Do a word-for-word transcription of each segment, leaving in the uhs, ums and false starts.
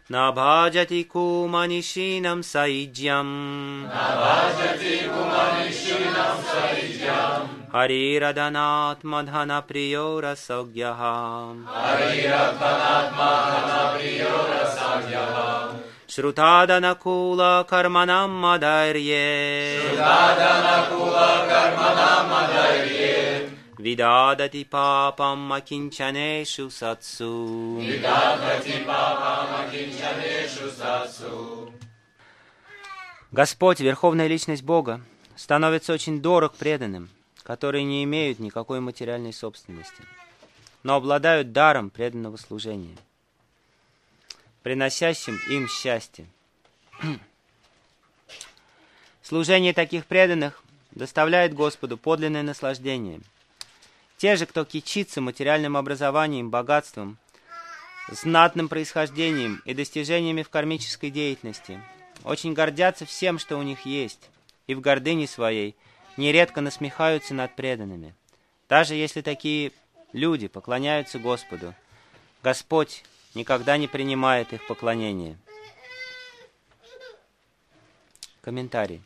Na bhajati kumanishinam saijyam. Na bhajati kumanishinam saijyam. Hariradhanatmadhana priyora sagyaham. Hariradhanatmadhana priyora sagyaham. Shrutadhanakula karmanam madhairye. Shrutadhanakula karmanam madhairye. Vidadati papam akinchaneshu satsu. Vidadati papam akinchaneshu satsu. Господь, Верховная Личность Бога, становится очень дорог преданным, которые не имеют никакой материальной собственности, но обладают даром преданного служения, приносящим им счастье. Служение таких преданных доставляет Господу подлинное наслаждение. Те же, кто кичится материальным образованием, богатством, знатным происхождением и достижениями в кармической деятельности, очень гордятся всем, что у них есть, и в гордыне своей нередко насмехаются над преданными. Даже если такие люди поклоняются Господу, Господь никогда не принимает их поклонение. Комментарий.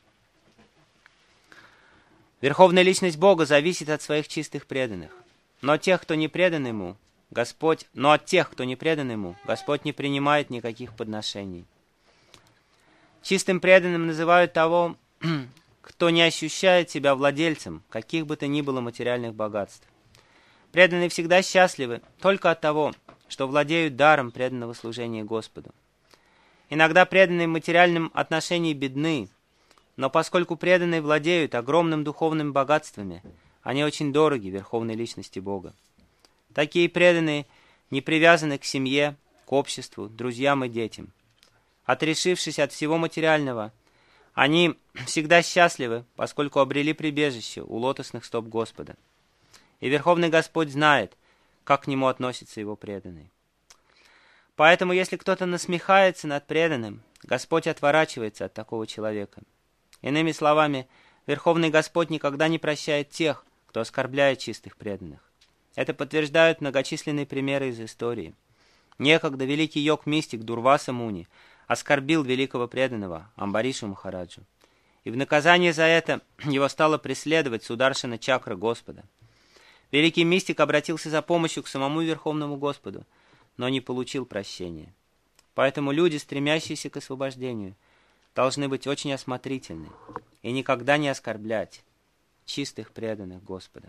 Верховная Личность Бога зависит от своих чистых преданных. Но тех, кто не предан Ему, Господь, но от тех, кто не предан Ему, Господь не принимает никаких подношений. Чистым преданным называют того, кто не ощущает себя владельцем каких бы то ни было материальных богатств. Преданные всегда счастливы только от того, что владеют даром преданного служения Господу. Иногда преданные в материальном отношении бедны, но поскольку преданные владеют огромным духовным богатствами, они очень дороги Верховной Личности Бога. Такие преданные не привязаны к семье, к обществу, друзьям и детям. Отрешившись от всего материального, они всегда счастливы, поскольку обрели прибежище у лотосных стоп Господа. И Верховный Господь знает, как к Нему относятся Его преданные. Поэтому, если кто-то насмехается над преданным, Господь отворачивается от такого человека. Иными словами, Верховный Господь никогда не прощает тех, кто оскорбляет чистых преданных. Это подтверждают многочисленные примеры из истории. Некогда великий йог-мистик Дурваса Муни оскорбил великого преданного Амбаришу Махараджу. И в наказание за это его стало преследовать Сударшана Чакра Господа. Великий мистик обратился за помощью к самому Верховному Господу, но не получил прощения. Поэтому люди, стремящиеся к освобождению, должны быть очень осмотрительны и никогда не оскорблять чистых преданных Господа.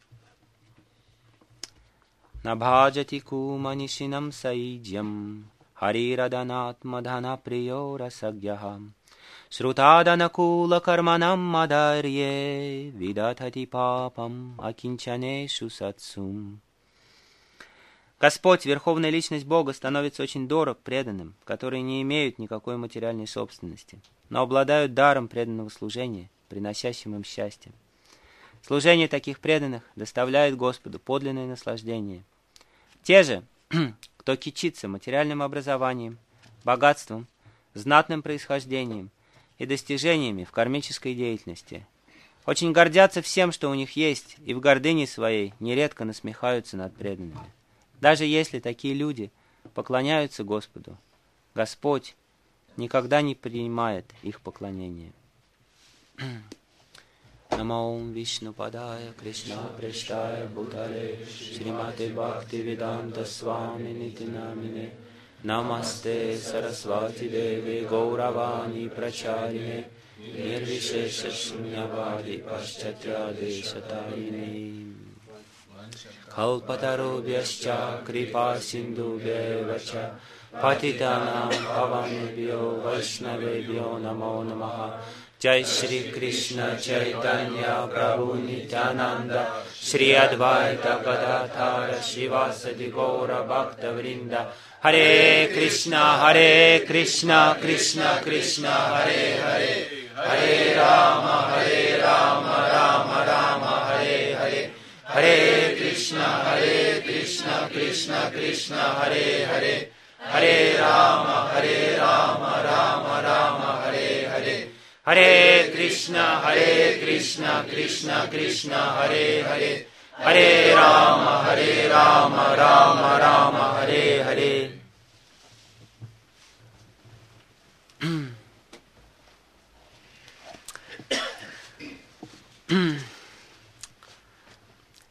Набхаджати куманишинам саиджям харирадhanatmadhana priyora sagyaham shrutadhanakula karmanam madharye vidadati papam akinchaneshu satsum. Господь, Верховная Личность Бога, становится очень дорог преданным, которые не имеют никакой материальной собственности, но обладают даром преданного служения, приносящим им счастье. Служение таких преданных доставляет Господу подлинное наслаждение. Те же, кто кичится материальным образованием, богатством, знатным происхождением и достижениями в кармической деятельности, очень гордятся всем, что у них есть, и в гордыне своей нередко насмехаются над преданными. Даже если такие люди поклоняются Господу, Господь никогда не принимает их поклонение. Намаум Вишну Падая Кришна Прештая Бхутале Шримате Бхакти Веданта Свами Нитинамине Намасте Сарасвати Деве Гауравани Прачарине Нирвишеша Шуньявади Пашчатяде Шатарине Kalpatarubhyascha kripa sindubhyavacha patitanam pavanebhyo vaishnavebhyo namo namaha. Jai Shri Krishna Chaitanya Prabhu Nityananda Shri Advaita Gadadhara Shivasadi Gaura Bhakta Vrinda. Hare Krishna Hare Krishna Krishna Krishna Hare Hare Hare Rama Hare Rama Rama Rama Hare Hare Hare Krishna Hare Krishna Krishna Krishna Hare Hare Hare Rama Hare Rama Rama Rama Hare Hare Hare Krishna Hare Krishna Krishna Krishna Hare Hare Hare Rama Hare Rama Rama Rama Hare Hare.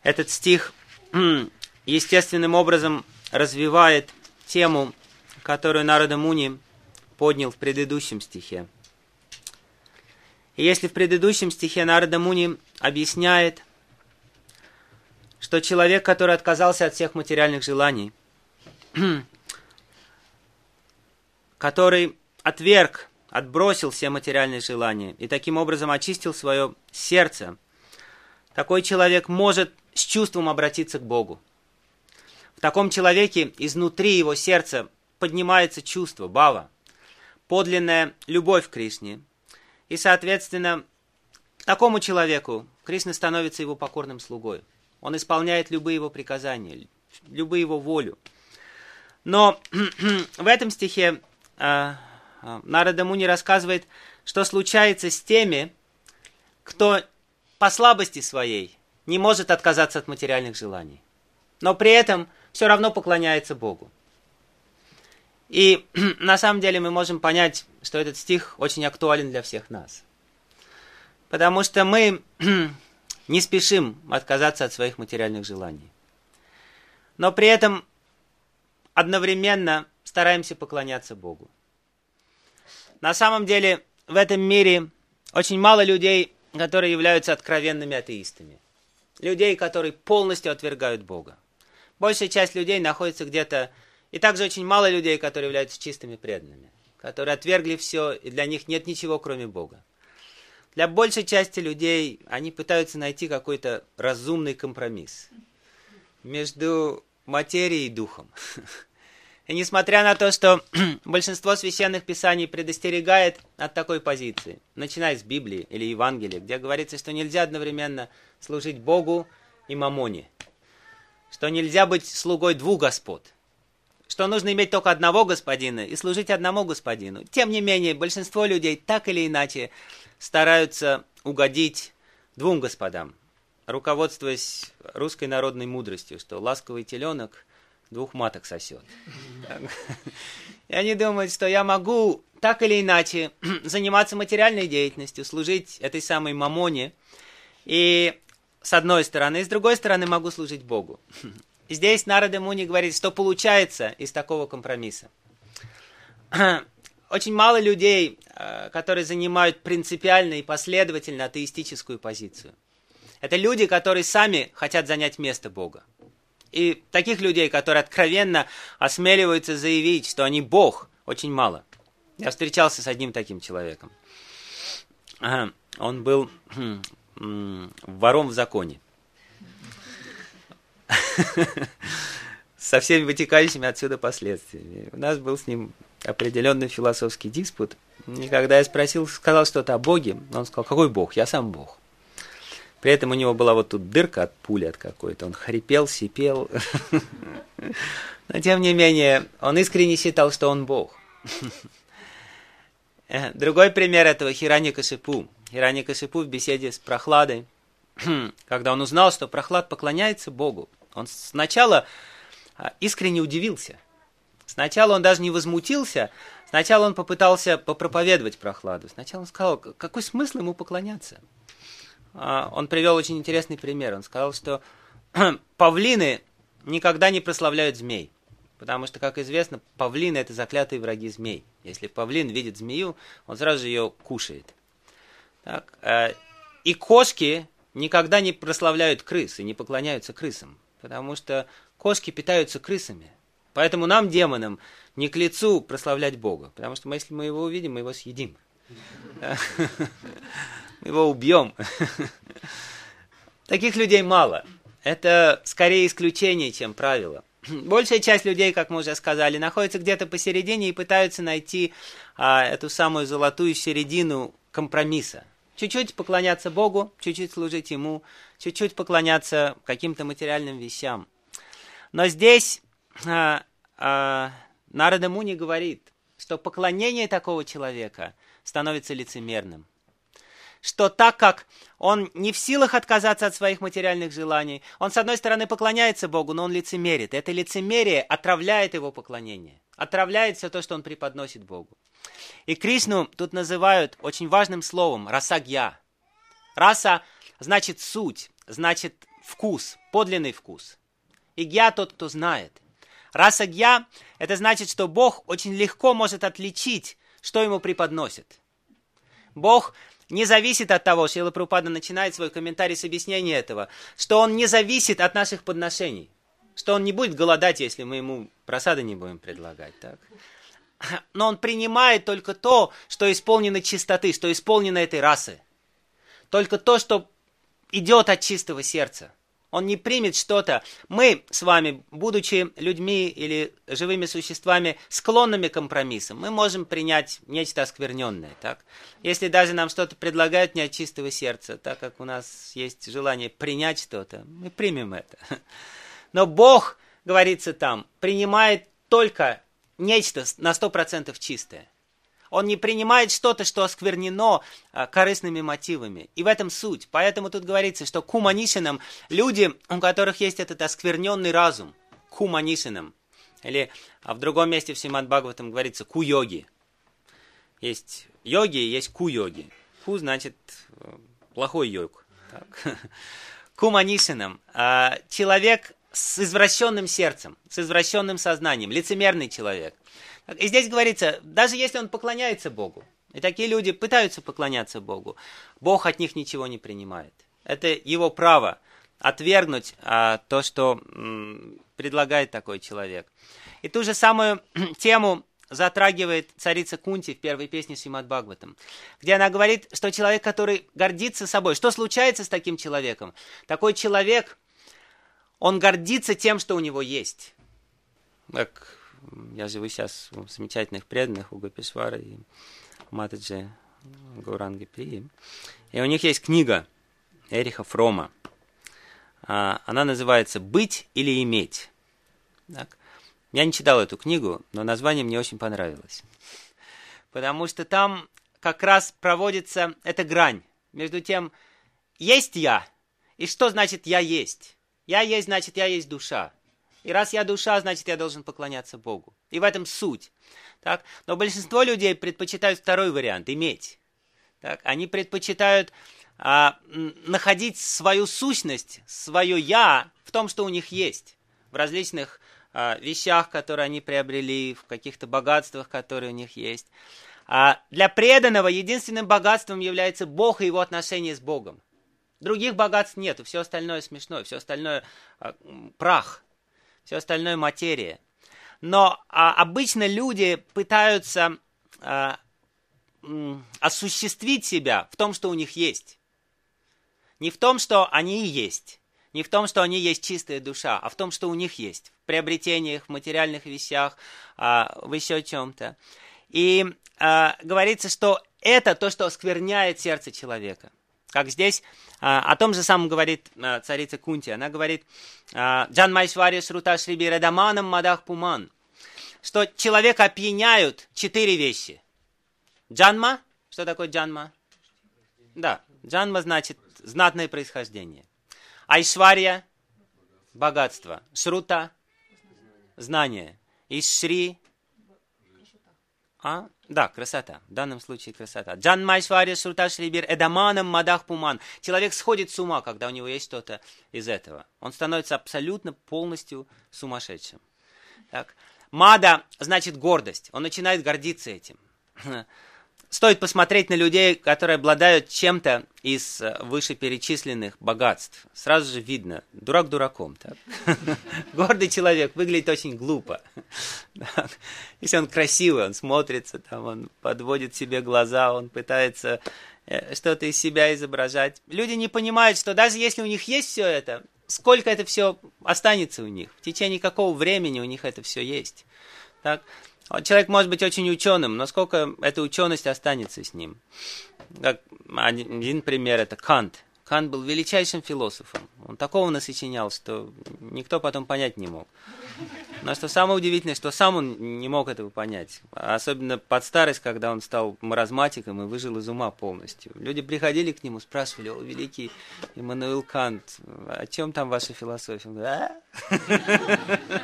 этот стих естественным образом развивает тему, которую Нарада Муни поднял в предыдущем стихе. И если в предыдущем стихе Нарада Муни объясняет, что человек, который отказался от всех материальных желаний, который отверг, отбросил все материальные желания и таким образом очистил свое сердце, такой человек может с чувством обратиться к Богу. В таком человеке изнутри его сердца поднимается чувство, бхава, подлинная любовь к Кришне. И, соответственно, такому человеку Кришна становится его покорным слугой. Он исполняет любые его приказания, любую его волю. Но в этом стихе э, Нарада Муни рассказывает, что случается с теми, кто по слабости своей не может отказаться от материальных желаний, но при этом все равно поклоняется Богу. И на самом деле мы можем понять, что этот стих очень актуален для всех нас. Потому что мы не спешим отказаться от своих материальных желаний. Но при этом одновременно стараемся поклоняться Богу. На самом деле в этом мире очень мало людей, которые являются откровенными атеистами. Людей, которые полностью отвергают Бога. Большая часть людей находится где-то... И также очень мало людей, которые являются чистыми преданными. Которые отвергли все, и для них нет ничего, кроме Бога. Для большей части людей они пытаются найти какой-то разумный компромисс между материей и духом. И несмотря на то, что большинство священных писаний предостерегает от такой позиции, начиная с Библии или Евангелия, где говорится, что нельзя одновременно служить Богу и мамоне, что нельзя быть слугой двух господ, что нужно иметь только одного господина и служить одному господину. Тем не менее, большинство людей так или иначе стараются угодить двум господам, руководствуясь русской народной мудростью, что ласковый теленок двух маток сосет. И они думают, что я могу так или иначе заниматься материальной деятельностью, служить этой самой мамоне, и с одной стороны, и с другой стороны могу служить Богу. И здесь Нарада Муни говорит, что получается из такого компромисса. Очень мало людей, которые занимают принципиально и последовательно атеистическую позицию. Это люди, которые сами хотят занять место Бога. И таких людей, которые откровенно осмеливаются заявить, что они Бог, очень мало. Я встречался с одним таким человеком. Он был вором в законе. Со всеми вытекающими отсюда последствиями. У нас был с ним определенный философский диспут. И когда я спросил, сказал что-то о Боге, он сказал, какой Бог? Я сам Бог. При этом у него была вот тут дырка от пули от какой-то. Он хрипел, сипел. Но тем не менее, он искренне считал, что он Бог. Другой пример этого Хираньякашипу. Хираньякашипу в беседе с Прохладой, когда он узнал, что Прохлад поклоняется Богу, он сначала искренне удивился. Сначала он даже не возмутился, сначала он попытался попроповедовать Прохладу. Сначала он сказал, какой смысл ему поклоняться? Он привел очень интересный пример. Он сказал, что павлины никогда не прославляют змей. Потому что, как известно, павлины – это заклятые враги змей. Если павлин видит змею, он сразу же ее кушает. Так? И кошки никогда не прославляют крыс и не поклоняются крысам. Потому что кошки питаются крысами. Поэтому нам, демонам, не к лицу прославлять Бога. Потому что мы, если мы его увидим, мы его съедим. Мы его убьем. Таких людей мало. Это скорее исключение, чем правило. Большая часть людей, как мы уже сказали, находится где-то посередине и пытаются найти а, эту самую золотую середину компромисса. Чуть-чуть поклоняться Богу, чуть-чуть служить Ему, чуть-чуть поклоняться каким-то материальным вещам. Но здесь а, а, Нарада Муни говорит, что поклонение такого человека становится лицемерным. Что так как он не в силах отказаться от своих материальных желаний, он, с одной стороны, поклоняется Богу, но он лицемерит. Это лицемерие отравляет его поклонение, отравляет все то, что он преподносит Богу. И Кришну тут называют очень важным словом «расагья». Раса значит суть, значит вкус, подлинный вкус. Игья тот, кто знает. Раса гья, это значит, что Бог очень легко может отличить, что ему преподносят. Бог не зависит от того, Шрила Прабхупада начинает свой комментарий с объяснения этого, что он не зависит от наших подношений, что он не будет голодать, если мы ему просады не будем предлагать. Так? Но он принимает только то, что исполнено чистоты, что исполнено этой расы. Только то, что идет от чистого сердца. Он не примет что-то. Мы с вами, будучи людьми или живыми существами, склонными к компромиссам, мы можем принять нечто оскверненное. Так? Если даже нам что-то предлагают не от чистого сердца, так как у нас есть желание принять что-то, мы примем это. Но Бог, говорится там, принимает только нечто на сто процентов чистое. Он не принимает что-то, что осквернено а, корыстными мотивами. И в этом суть. Поэтому тут говорится, что куманишинам, люди, у которых есть этот оскверненный разум, куманишинам, или а в другом месте в Шримад Бхагаватам говорится ку-йоги. Есть йоги, есть ку-йоги. Ку значит плохой йог. Куманишинам. А, человек с извращенным сердцем, с извращенным сознанием, лицемерный человек. И здесь говорится, даже если он поклоняется Богу, и такие люди пытаются поклоняться Богу, Бог от них ничего не принимает. Это его право отвергнуть а, то, что м, предлагает такой человек. И ту же самую тему затрагивает царица Кунти в первой песне Шримад Бхагаватам, где она говорит, что человек, который гордится собой, что случается с таким человеком? Такой человек, он гордится тем, что у него есть. Как я живу сейчас у замечательных преданных, у Гопишвара и Матаджи Гауранги Прии. И у них есть книга Эриха Фрома. Она называется «Быть или иметь». Так. Я не читал эту книгу, но название мне очень понравилось. Потому что там как раз проводится эта грань между тем, есть я, и что значит я есть. Я есть, значит, я есть душа. И раз я душа, значит, я должен поклоняться Богу. И в этом суть. Так? Но большинство людей предпочитают второй вариант – иметь. Так? Они предпочитают а, находить свою сущность, свое «я» в том, что у них есть. В различных а, вещах, которые они приобрели, в каких-то богатствах, которые у них есть. А для преданного единственным богатством является Бог и его отношения с Богом. Других богатств нету, все остальное смешное, все остальное а, прах. Все остальное материя. Но а, обычно люди пытаются а, м, осуществить себя в том, что у них есть. Не в том, что они и есть. Не в том, что они есть чистая душа, а в том, что у них есть. В приобретениях, в материальных вещах, а, в еще чем-то. И а, говорится, что это то, что оскверняет сердце человека. Как здесь а, о том же самом говорит а, царица Кунти. Она говорит, «Джанмайшварья шрута шриби редаманам мадах пуман», что человека опьяняют четыре вещи. Джанма, что такое джанма? Да, джанма значит знатное происхождение. Айшварья – богатство. Шрута – знание. И шри – а? Да, красота. В данном случае красота. Джанмайшварья шрута шрибир эдаманам мадах пуман. Человек сходит с ума, когда у него есть что-то из этого. Он становится абсолютно полностью сумасшедшим. Так. Мада значит гордость. Он начинает гордиться этим. Стоит посмотреть на людей, которые обладают чем-то из вышеперечисленных богатств. Сразу же видно, дурак дураком. Так? Гордый человек выглядит очень глупо. Если он красивый, он смотрится, там, он подводит себе глаза, он пытается что-то из себя изображать. Люди не понимают, что даже если у них есть все это, сколько это все останется у них. В течение какого времени у них это все есть. Так? Человек может быть очень ученым, но сколько эта ученость останется с ним? Как один пример – это Кант. Кант был величайшим философом. Он такого насочинял, что никто потом понять не мог. Но что самое удивительное, что сам он не мог этого понять. Особенно под старость, когда он стал маразматиком и выжил из ума полностью. Люди приходили к нему, спрашивали: «О, великий Иммануил Кант, о чем там ваша философия?» Он говорит: «А?»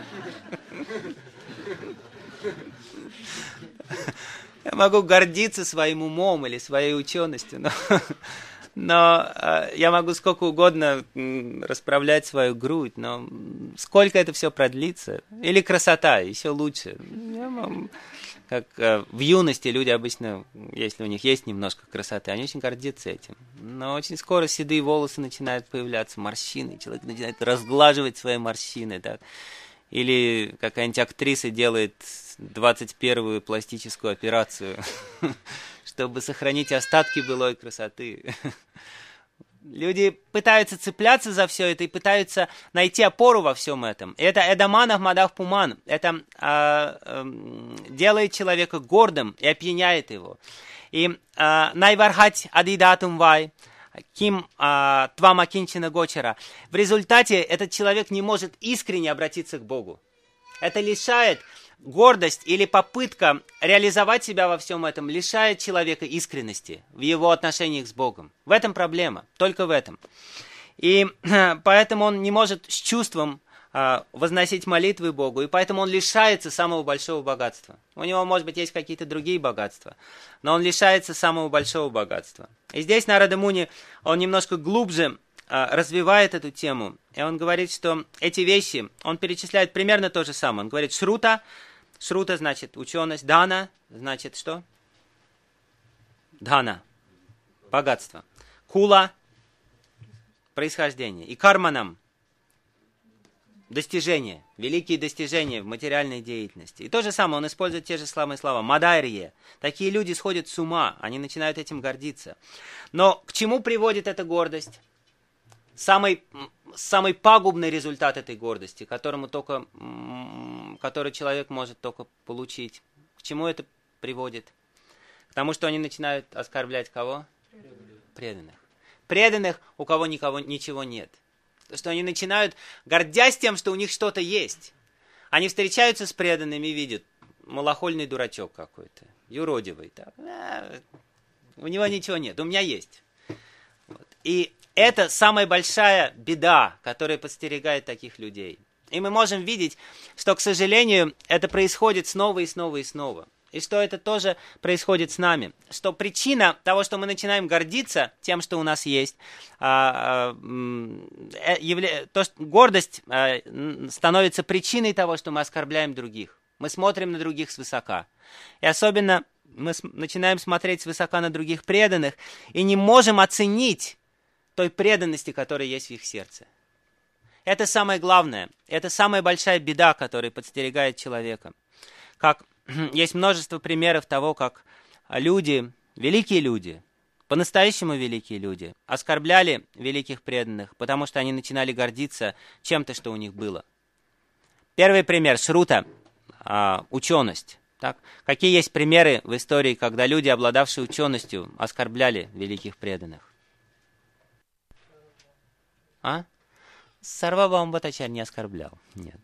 Я могу гордиться своим умом или своей ученостью, но Но э, я могу сколько угодно м, расправлять свою грудь, но сколько это все продлится? Или красота, еще лучше. Я могу... Как э, в юности люди обычно, если у них есть немножко красоты, они очень гордятся этим. Но очень скоро седые волосы начинают появляться, морщины, человек начинает разглаживать свои морщины, так. Или какая-нибудь актриса делает двадцать первую пластическую операцию, чтобы сохранить остатки былой красоты. Люди пытаются цепляться за все это и пытаются найти опору во всем этом. Это эдаманах мадах пуман. Это э, э, делает человека гордым и опьяняет его. И найвархать адидатум вай, ким твам акинчина гочера. В результате этот человек не может искренне обратиться к Богу. Это лишает гордость или попытка реализовать себя во всем этом, лишает человека искренности в его отношениях с Богом. В этом проблема, только в этом. И поэтому он не может с чувством а, возносить молитвы Богу, и поэтому он лишается самого большого богатства. У него, может быть, есть какие-то другие богатства, но он лишается самого большого богатства. И здесь Нарада Муни, он немножко глубже развивает эту тему, и он говорит, что эти вещи, он перечисляет примерно то же самое. Он говорит, шрута, шрута значит ученость, дана значит что? Дана, богатство. Кула, происхождение. И карманам, достижения, великие достижения в материальной деятельности. И то же самое, он использует те же самые слова. Мадайрие. Такие люди сходят с ума, они начинают этим гордиться. Но к чему приводит эта гордость? Самый, самый пагубный результат этой гордости, которому только, который человек может только получить. К чему это приводит? К тому, что они начинают оскорблять кого? Преданных. Преданных, у кого никого, ничего нет. То, что они начинают, гордясь тем, что у них что-то есть. Они встречаются с преданными и видят, малохольный дурачок какой-то, юродивый. Так. А, у него ничего нет, у меня есть. Вот. И это самая большая беда, которая подстерегает таких людей. И мы можем видеть, что, к сожалению, это происходит снова и снова и снова. И что это тоже происходит с нами. Что причина того, что мы начинаем гордиться тем, что у нас есть, а, а, явля... то, что гордость а, становится причиной того, что мы оскорбляем других. Мы смотрим на других свысока. И особенно мы с... начинаем смотреть свысока на других преданных и не можем оценить той преданности, которая есть в их сердце. Это самое главное. Это самая большая беда, которая подстерегает человека. Как есть множество примеров того, как люди, великие люди, по-настоящему великие люди, оскорбляли великих преданных, потому что они начинали гордиться чем-то, что у них было. Первый пример – шрута, а, ученость. Так? Какие есть примеры в истории, когда люди, обладавшие ученостью, оскорбляли великих преданных? А? Сарвабхаума Бхаттачарья не оскорблял. Нет.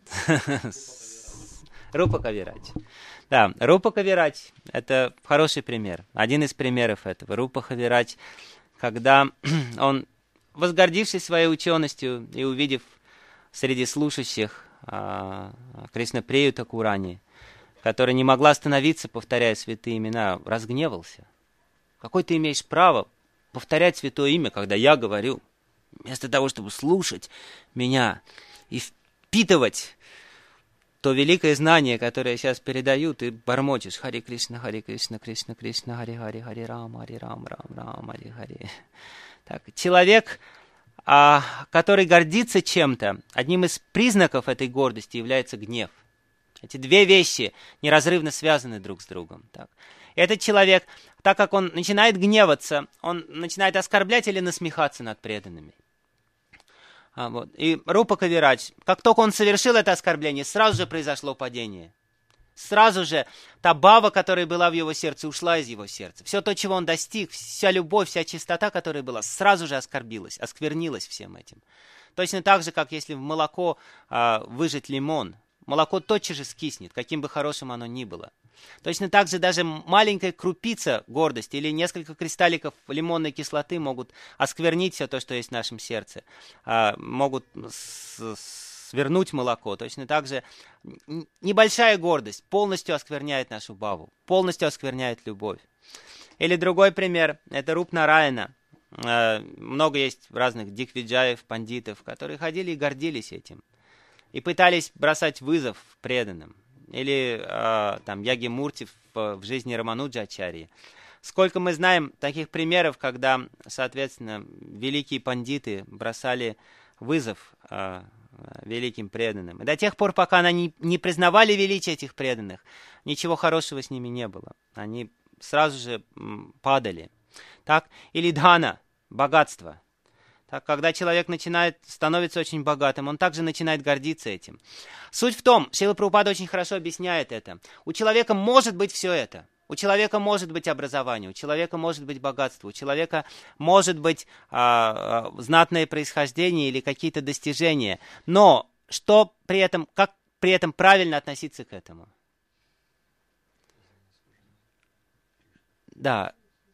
Рупа Кавирач. Да, Рупа Кавирач – это хороший пример. Один из примеров этого. Рупа Кавирач, когда он, возгордившись своей ученостью и увидев среди слушающих а, Кришна-прию Такурани, которая не могла остановиться, повторяя святые имена, разгневался. Какое ты имеешь право повторять святое имя, когда я говорю? Вместо того, чтобы слушать меня и впитывать то великое знание, которое я сейчас передаю, ты бормочешь Хари Кришна, Хари Кришна, Кришна, Кришна, Хари Хари, Хари Рам, Хари Рам, Рам, Рам, Хари Хари. Так, человек, а, который гордится чем-то, одним из признаков этой гордости является гнев. Эти две вещи неразрывно связаны друг с другом. Так. Этот человек, так как он начинает гневаться, он начинает оскорблять или насмехаться над преданными. А, вот. И Рупа Кавирач, как только он совершил это оскорбление, сразу же произошло падение. Сразу же та бава, которая была в его сердце, ушла из его сердца. Все то, чего он достиг, вся любовь, вся чистота, которая была, сразу же оскорбилась, осквернилась всем этим. Точно так же, как если в молоко а, выжать лимон, молоко тотчас же скиснет, каким бы хорошим оно ни было. Точно так же даже маленькая крупица гордости или несколько кристалликов лимонной кислоты могут осквернить все то, что есть в нашем сердце, а, могут свернуть молоко. Точно так же небольшая гордость полностью оскверняет нашу баву, полностью оскверняет любовь. Или другой пример, это Руп Нараяна, много есть разных диквиджаев, пандитов, которые ходили и гордились этим. И пытались бросать вызов преданным. Или там Яги Мурти в, в жизни Рамануджачарьи. Сколько мы знаем таких примеров, когда, соответственно, великие пандиты бросали вызов э, великим преданным. И до тех пор, пока они не, не признавали величие этих преданных, ничего хорошего с ними не было. Они сразу же м, падали. Так? Или дхана, богатство. Так, когда человек начинает, становится очень богатым, он также начинает гордиться этим. Суть в том, Шрила Прабхупада очень хорошо объясняет это. У человека может быть все это. У человека может быть образование, у человека может быть богатство, у человека может быть а, а, знатное происхождение или какие-то достижения. Но что при этом, как при этом правильно относиться к этому? Да.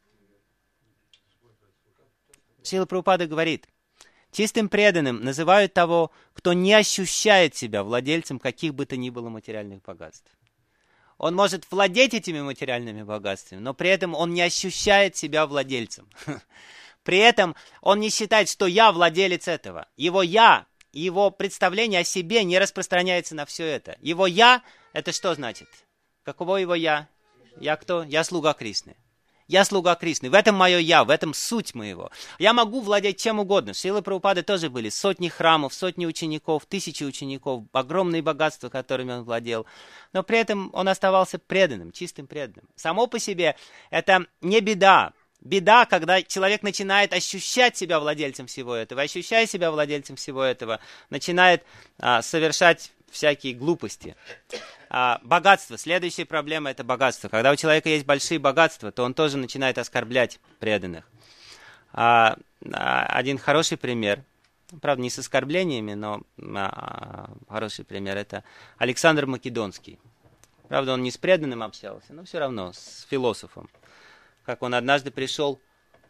Шрила Прабхупада говорит, чистым преданным называют того, кто не ощущает себя владельцем каких бы то ни было материальных богатств. Он может владеть этими материальными богатствами, но при этом он не ощущает себя владельцем. При этом он не считает, что я владелец этого. Его «я», его представление о себе не распространяется на все это. Его «я» — это что значит? Каково его «я»? Я кто? Я слуга Кришны. Я слуга Кришны. В этом мое «я», в этом суть моего. Я могу владеть чем угодно. Шрилы Прабхупады тоже были сотни храмов, сотни учеников, тысячи учеников, огромные богатства, которыми он владел. Но при этом он оставался преданным, чистым преданным. Само по себе это не беда. Беда, когда человек начинает ощущать себя владельцем всего этого, ощущая себя владельцем всего этого, начинает а, совершать всякие глупости. А, богатство. Следующая проблема – это богатство. Когда у человека есть большие богатства, то он тоже начинает оскорблять преданных. А, а, один хороший пример, правда, не с оскорблениями, но а, хороший пример – это Александр Македонский. Правда, он не с преданным общался, но все равно с философом. Как он однажды пришел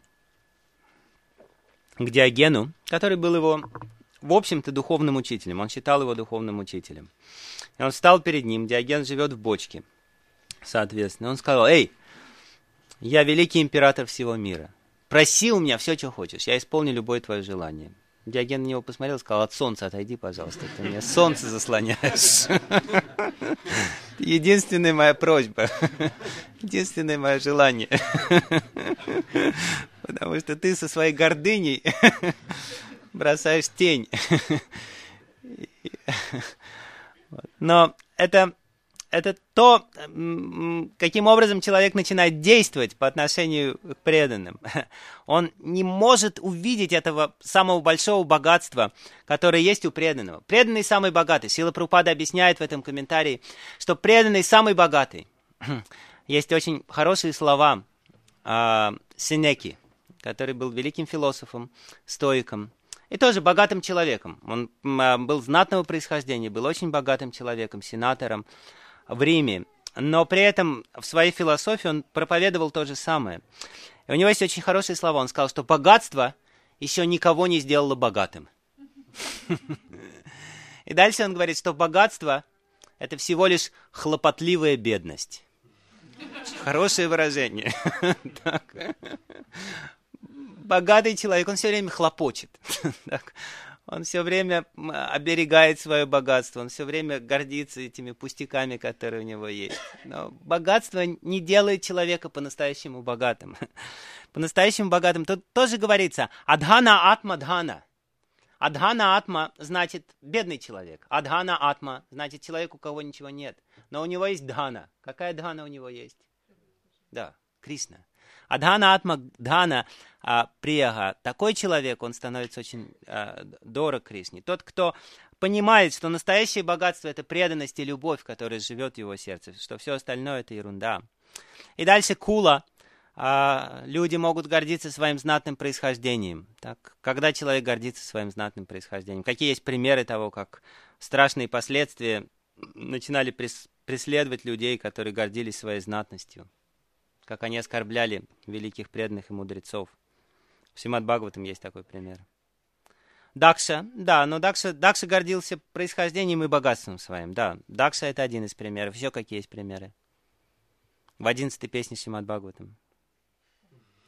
к Диогену, который был его, в общем-то, духовным учителем. Он считал его духовным учителем. И он встал перед ним, Диоген живет в бочке, соответственно. Он сказал: «Эй, я великий император всего мира. Проси у меня все, что хочешь, я исполню любое твое желание». Диоген на него посмотрел и сказал: «От солнца отойди, пожалуйста, ты мне солнце заслоняешь. Единственная моя просьба, единственное мое желание. Потому что ты со своей гордыней бросаешь тень». Но это, это то, каким образом человек начинает действовать по отношению к преданным. Он не может увидеть этого самого большого богатства, которое есть у преданного. Преданный самый богатый. Шрила Прабхупада объясняет в этом комментарии, что преданный самый богатый. Есть очень хорошие слова э, Сенеки, который был великим философом, стоиком. И тоже богатым человеком. Он э, был знатного происхождения, был очень богатым человеком, сенатором в Риме. Но при этом в своей философии он проповедовал то же самое. И у него есть очень хорошие слова. Он сказал, что богатство еще никого не сделало богатым. И дальше он говорит, что богатство – это всего лишь хлопотливая бедность. Хорошее выражение. Богатый человек, он все время хлопочет. Он все время оберегает свое богатство, он все время гордится этими пустяками, которые у него есть. Но богатство не делает человека по-настоящему богатым. По-настоящему богатым тут тоже говорится «адхана атма дхана». Адхана атма значит бедный человек. Адхана атма значит человек, у кого ничего нет. Но у него есть дхана. Какая дхана у него есть? Да, Кришна. Адхана атма дхана а, прияга. Такой человек, он становится очень а, дорог Кришне. Тот, кто понимает, что настоящее богатство – это преданность и любовь, которая живет в его сердце, что все остальное – это ерунда. И дальше кула. А, люди могут гордиться своим знатным происхождением. Так, когда человек гордится своим знатным происхождением? Какие есть примеры того, как страшные последствия начинали прес- преследовать людей, которые гордились своей знатностью? Как они оскорбляли великих преданных и мудрецов. В Шримад Бхагаватам есть такой пример. Дакша, да, но Дакша, Дакша гордился происхождением и богатством своим, да. Дакша — это один из примеров. Еще какие есть примеры? В одиннадцатой песне Шримад Бхагаватам.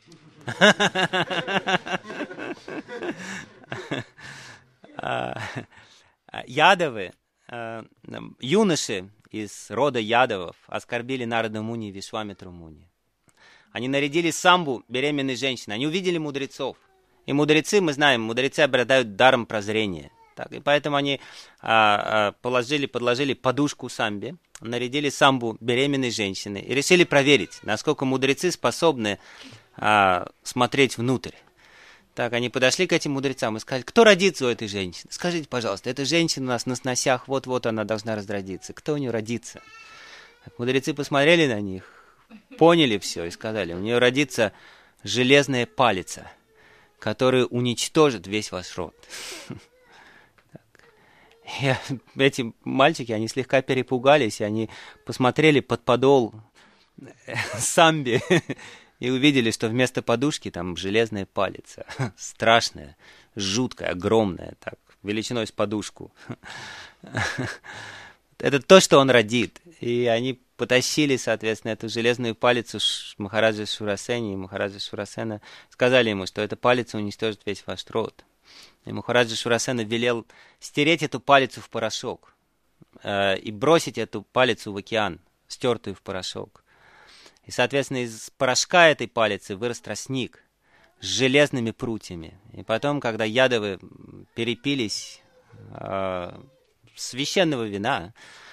Ядовы, юноши из рода Ядовов оскорбили Нарада Муни и Вишвамитру Муни. Они нарядили самбу беременной женщины, они увидели мудрецов. И мудрецы, мы знаем, мудрецы обладают даром прозрения. Так, и поэтому они а, а, положили, подложили подушку самбе, нарядили самбу беременной женщины и решили проверить, насколько мудрецы способны а, смотреть внутрь. Так, они подошли к этим мудрецам и сказали: кто родится у этой женщины? Скажите, пожалуйста, эта женщина у нас на сносях, вот-вот она должна разродиться. Кто у нее родится? Так, мудрецы посмотрели на них, поняли все и сказали: у нее родится железная палица, которая уничтожит весь ваш род. И эти мальчики, они слегка перепугались, и они посмотрели под подол самби и увидели, что вместо подушки там железная палица. Страшная, жуткая, огромная, так, величиной с подушку. Это то, что он родит. И они потащили, соответственно, эту железную палицу Махараджа Шурасене, и Махараджа Шурасена сказали ему, что эта палица уничтожит весь ваш род. И Махараджа Шурасена велел стереть эту палицу в порошок э, и бросить эту палицу в океан, стертую в порошок. И, соответственно, из порошка этой палицы вырос тростник с железными прутьями. И потом, когда ядовы перепились э, священного вина,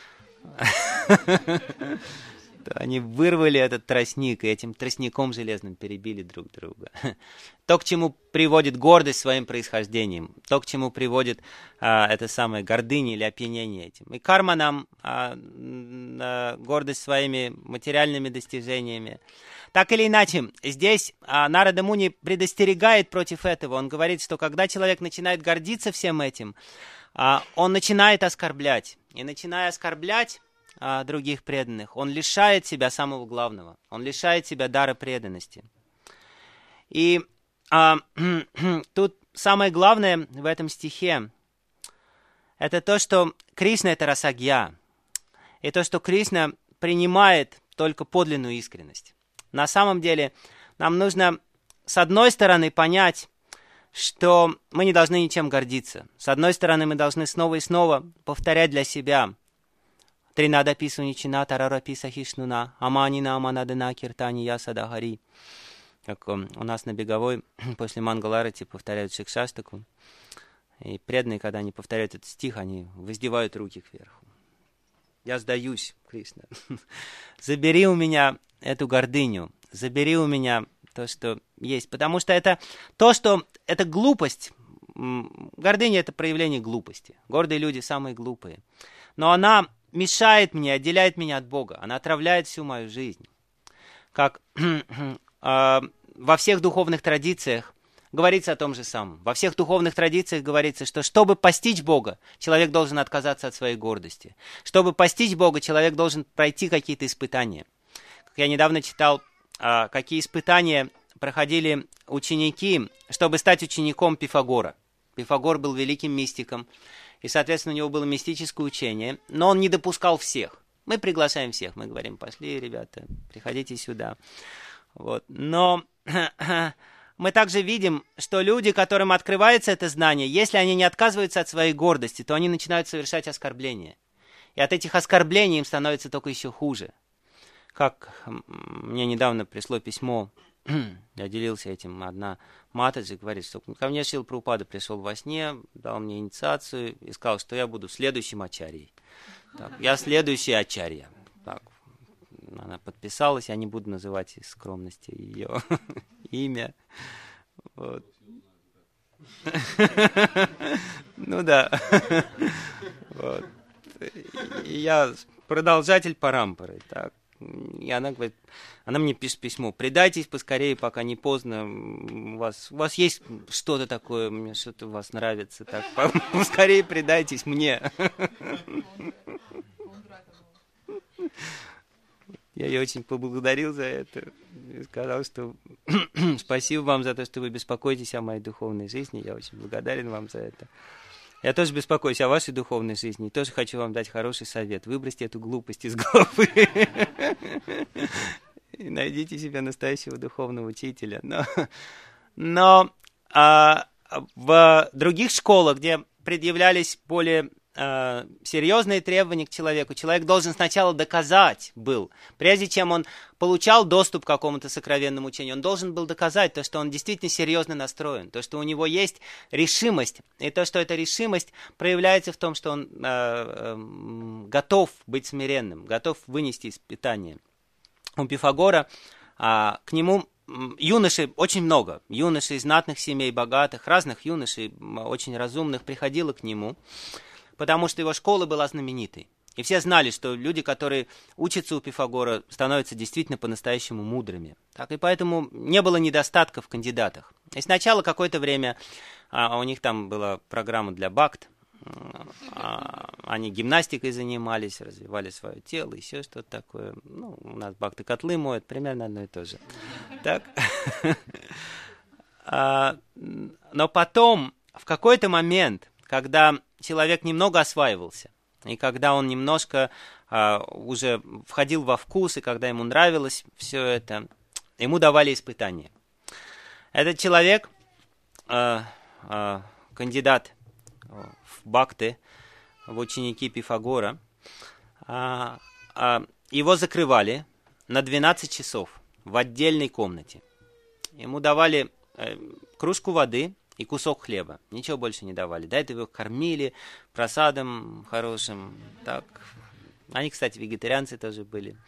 они вырвали этот тростник и этим тростником железным перебили друг друга. То, к чему приводит гордость своим происхождением, то, к чему приводит а, это самое гордыня или опьянение этим. И карма нам а, а, гордость своими материальными достижениями. Так или иначе, здесь а, Нарада Муни предостерегает против этого. Он говорит, что когда человек начинает гордиться всем этим, а, он начинает оскорблять. И начиная оскорблять а, других преданных, он лишает себя самого главного. Он лишает себя дара преданности. И а, тут самое главное в этом стихе это то, что Кришна — это расагья. И то, что Кришна принимает только подлинную искренность. На самом деле нам нужно, с одной стороны, понять, что мы не должны ничем гордиться. С одной стороны, мы должны снова и снова повторять для себя «Тринада пису ничина, тарара писа хишнуна, аманина аманадана киртани ясада хари». Как у нас на беговой после Мангаларати повторяют Шикшаштаку. И преданные, когда они повторяют этот стих, они воздевают руки кверху. «Я сдаюсь, Кришна. Забери у меня эту гордыню, забери у меня то, что есть». Потому что это то, что... Это глупость. Гордыня — это проявление глупости. Гордые люди самые глупые. Но она мешает мне, отделяет меня от Бога. Она отравляет всю мою жизнь. Как э, во всех духовных традициях говорится о том же самом. Во всех духовных традициях говорится, что чтобы постичь Бога, человек должен отказаться от своей гордости. Чтобы постичь Бога, человек должен пройти какие-то испытания. Как я недавно читал, э, какие испытания проходили ученики, чтобы стать учеником Пифагора. Пифагор был великим мистиком, и, соответственно, у него было мистическое учение, но он не допускал всех. Мы приглашаем всех, мы говорим: пошли, ребята, приходите сюда. Вот. Но мы также видим, что люди, которым открывается это знание, если они не отказываются от своей гордости, то они начинают совершать оскорбления. И от этих оскорблений им становится только еще хуже. Как мне недавно пришло письмо, я делился этим, одна матаджи говорит, что ко мне Шрила Прабхупада пришел во сне, дал мне инициацию и сказал, что я буду следующим ачарьей. Так, я следующий ачарья. Так, она подписалась, я не буду называть из скромности ее имя. Вот. Ну да. Вот. И я продолжатель парампары, так. И она говорит, она мне пишет письмо: предайтесь поскорее, пока не поздно. У вас, у вас есть что-то такое, мне что-то у вас нравится. Так, поскорее предайтесь мне. Я ее очень поблагодарил за это. И сказал, что спасибо вам за то, что вы беспокоитесь о моей духовной жизни. Я очень благодарен вам за это. Я тоже беспокоюсь о вашей духовной жизни и тоже хочу вам дать хороший совет. Выбросьте эту глупость из головы. и найдите себе настоящего духовного учителя. Но, но а, в других школах, где предъявлялись более а, серьезные требования к человеку, человек должен сначала доказать был, прежде чем он получал доступ к какому-то сокровенному учению, он должен был доказать то, что он действительно серьезно настроен, то, что у него есть решимость, и то, что эта решимость проявляется в том, что он э, э, готов быть смиренным, готов вынести испытание. У Пифагора а, к нему юношей очень много, юношей из знатных семей, богатых, разных юношей, очень разумных, приходило к нему, потому что его школа была знаменитой. И все знали, что люди, которые учатся у Пифагора, становятся действительно по-настоящему мудрыми. Так, и поэтому не было недостатков в кандидатах. И сначала какое-то время а, у них там была программа для бакт, а, они гимнастикой занимались, развивали свое тело, еще что-то такое. Ну, у нас бакты котлы моют, примерно одно и то же. Так. Но потом, в какой-то момент, когда человек немного осваивался, и когда он немножко а, уже входил во вкус, и когда ему нравилось все это, ему давали испытания. Этот человек, а, а, кандидат в бакты, в ученики Пифагора, а, а, его закрывали на двенадцать часов в отдельной комнате. Ему давали э, кружку воды и кусок хлеба. Ничего больше не давали. До этого его кормили просадом хорошим. Так. Они, кстати, вегетарианцы тоже были.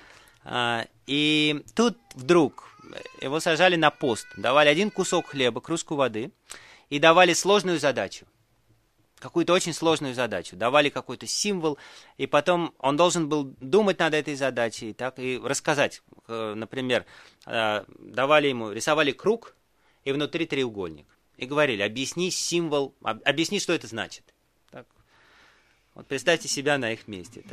А, и тут вдруг его сажали на пост. Давали один кусок хлеба, кружку воды. И давали сложную задачу. Какую-то очень сложную задачу. Давали какой-то символ. И потом он должен был думать над этой задачей. Так, и рассказать. Например, давали ему, рисовали круг и внутри треугольник. И говорили, объясни символ, объясни, что это значит. Так. Вот представьте себя на их месте.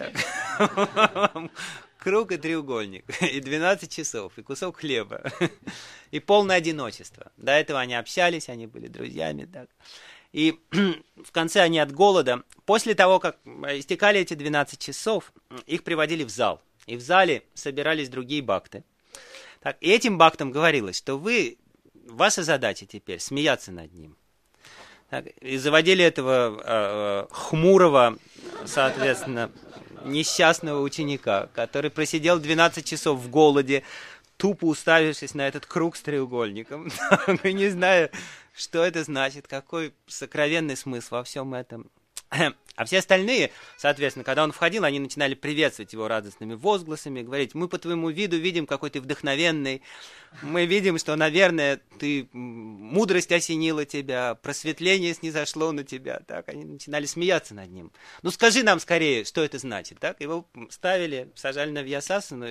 Так. Круг и треугольник, и двенадцать часов, и кусок хлеба, и полное одиночество. До этого они общались, они были друзьями. Так. И в конце они от голода, после того, как истекали эти двенадцать часов, их приводили в зал. И в зале собирались другие бакты. Так. И этим бактам говорилось, что вы... Ваша задача теперь смеяться над ним. Так, и заводили этого э, хмурого, соответственно, несчастного ученика, который просидел двенадцать часов в голоде, тупо уставившись на этот круг с треугольником, не зная, что это значит, какой сокровенный смысл во всем этом. А все остальные, соответственно, когда он входил, они начинали приветствовать его радостными возгласами, говорить, мы по твоему виду видим, какой ты вдохновенный, мы видим, что, наверное, ты, мудрость осенила тебя, просветление снизошло на тебя. Так, они начинали смеяться над ним. Ну, скажи нам скорее, что это значит. Так, его ставили, сажали на вьясасану,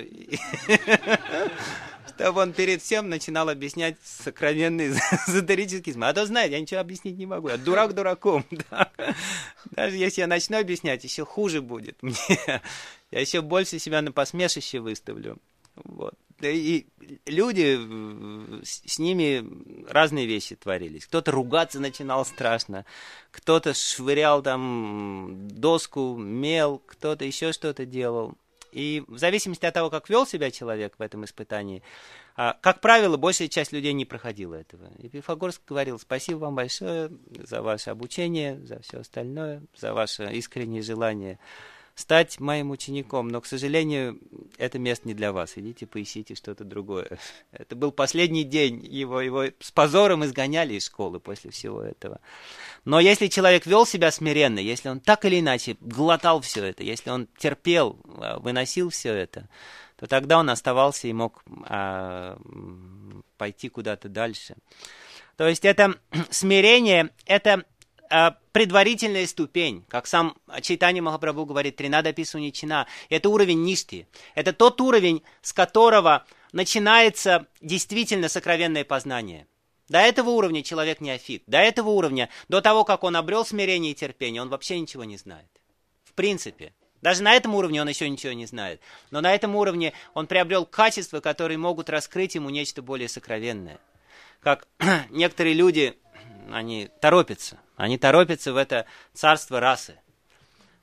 чтобы он перед всем начинал объяснять сокровенный эзотерический смысл. А то знает, я ничего объяснить не могу. Я дурак дураком. Да. Даже если я начну объяснять, еще хуже будет мне. Я еще больше себя на посмешище выставлю. Вот. И люди, с ними разные вещи творились. Кто-то ругаться начинал страшно, кто-то швырял там доску, мел, кто-то еще что-то делал. И в зависимости от того, как вел себя человек в этом испытании, как правило, большая часть людей не проходила этого. И Пифагор говорил, спасибо вам большое за ваше обучение, за все остальное, за ваше искреннее желание стать моим учеником, но, к сожалению, это место не для вас. Идите поищите что-то другое. Это был последний день, его, его с позором изгоняли из школы после всего этого. Но если человек вел себя смиренно, если он так или иначе глотал все это, если он терпел, выносил все это, то тогда он оставался и мог а, пойти куда-то дальше. То есть это смирение, это а, предварительная ступень, как сам Чайтанья Махапрабху говорит, Тринада Писуничина, это уровень ништи. Это тот уровень, с которого начинается действительно сокровенное познание. До этого уровня человек неофит. До этого уровня, до того, как он обрел смирение и терпение, он вообще ничего не знает. В принципе. Даже на этом уровне он еще ничего не знает. Но на этом уровне он приобрел качества, которые могут раскрыть ему нечто более сокровенное. Как некоторые люди, они торопятся. Они торопятся в это царство расы.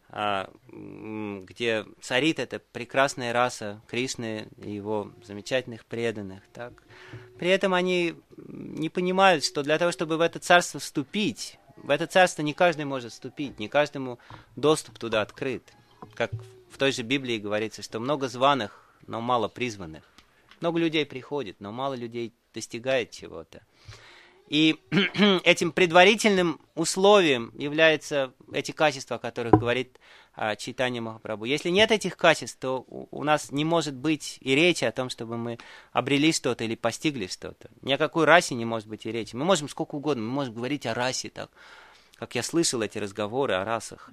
где царит эта прекрасная раса Кришны и его замечательных преданных. Так. При этом они не понимают, что для того, чтобы в это царство вступить, в это царство не каждый может вступить, не каждому доступ туда открыт. Как в той же Библии говорится, что много званых, но мало призванных. Много людей приходит, но мало людей достигает чего-то. И этим предварительным условием являются эти качества, о которых говорит а, Чайтанья Махапрабху. Если нет этих качеств, то у, у нас не может быть и речи о том, чтобы мы обрели что-то или постигли что-то. Ни о какой расе не может быть и речи. Мы можем сколько угодно, мы можем говорить о расе, так, как я слышал эти разговоры о расах.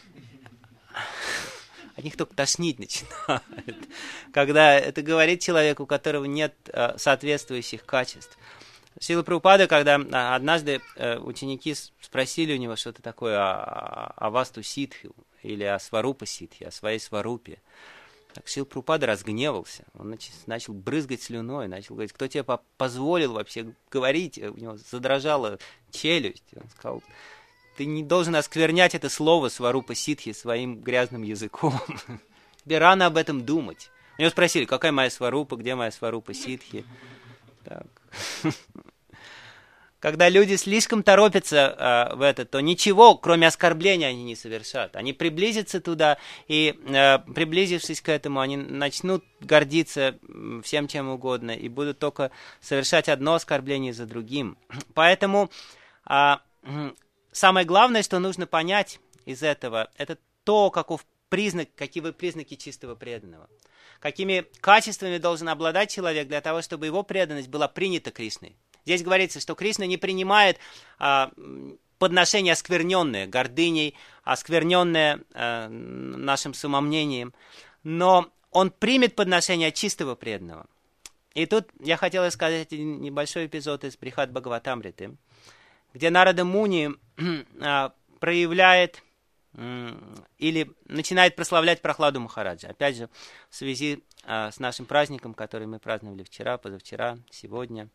От них только тошнить начинает, когда это говорит человек, у которого нет а, соответствующих качеств. Шрила Прабхупада, когда однажды ученики спросили у него что-то такое о, о Васту Сидхи или о Сварупа Сидхи, о своей Сварупе, так Шрила Прабхупада разгневался. Он начал брызгать слюной, начал говорить, кто тебе позволил вообще говорить? У него задрожала челюсть. Он сказал, ты не должен осквернять это слово Сварупа Сидхи своим грязным языком. Тебе рано об этом думать. У него спросили, какая моя Сварупа, где моя Сварупа Сидхи? Так. Когда люди слишком торопятся э, в это, то ничего, кроме оскорбления, они не совершат. Они приблизятся туда, и, э, приблизившись к этому, они начнут гордиться всем чем угодно, и будут только совершать одно оскорбление за другим. Поэтому э, самое главное, что нужно понять из этого, это то, каков признак, какие признаки чистого преданного. Какими качествами должен обладать человек для того, чтобы его преданность была принята Кришной. Здесь говорится, что Кришна не принимает а, подношение оскверненное гордыней, оскверненное а, нашим самомнением, но он примет подношение от чистого преданного. И тут я хотел сказать небольшой эпизод из Брихат Бхагаватамриты, где Нарада Муни а, проявляет или начинает прославлять Прахладу Махараджа. Опять же, в связи а, с нашим праздником, который мы праздновали вчера, позавчера, сегодня.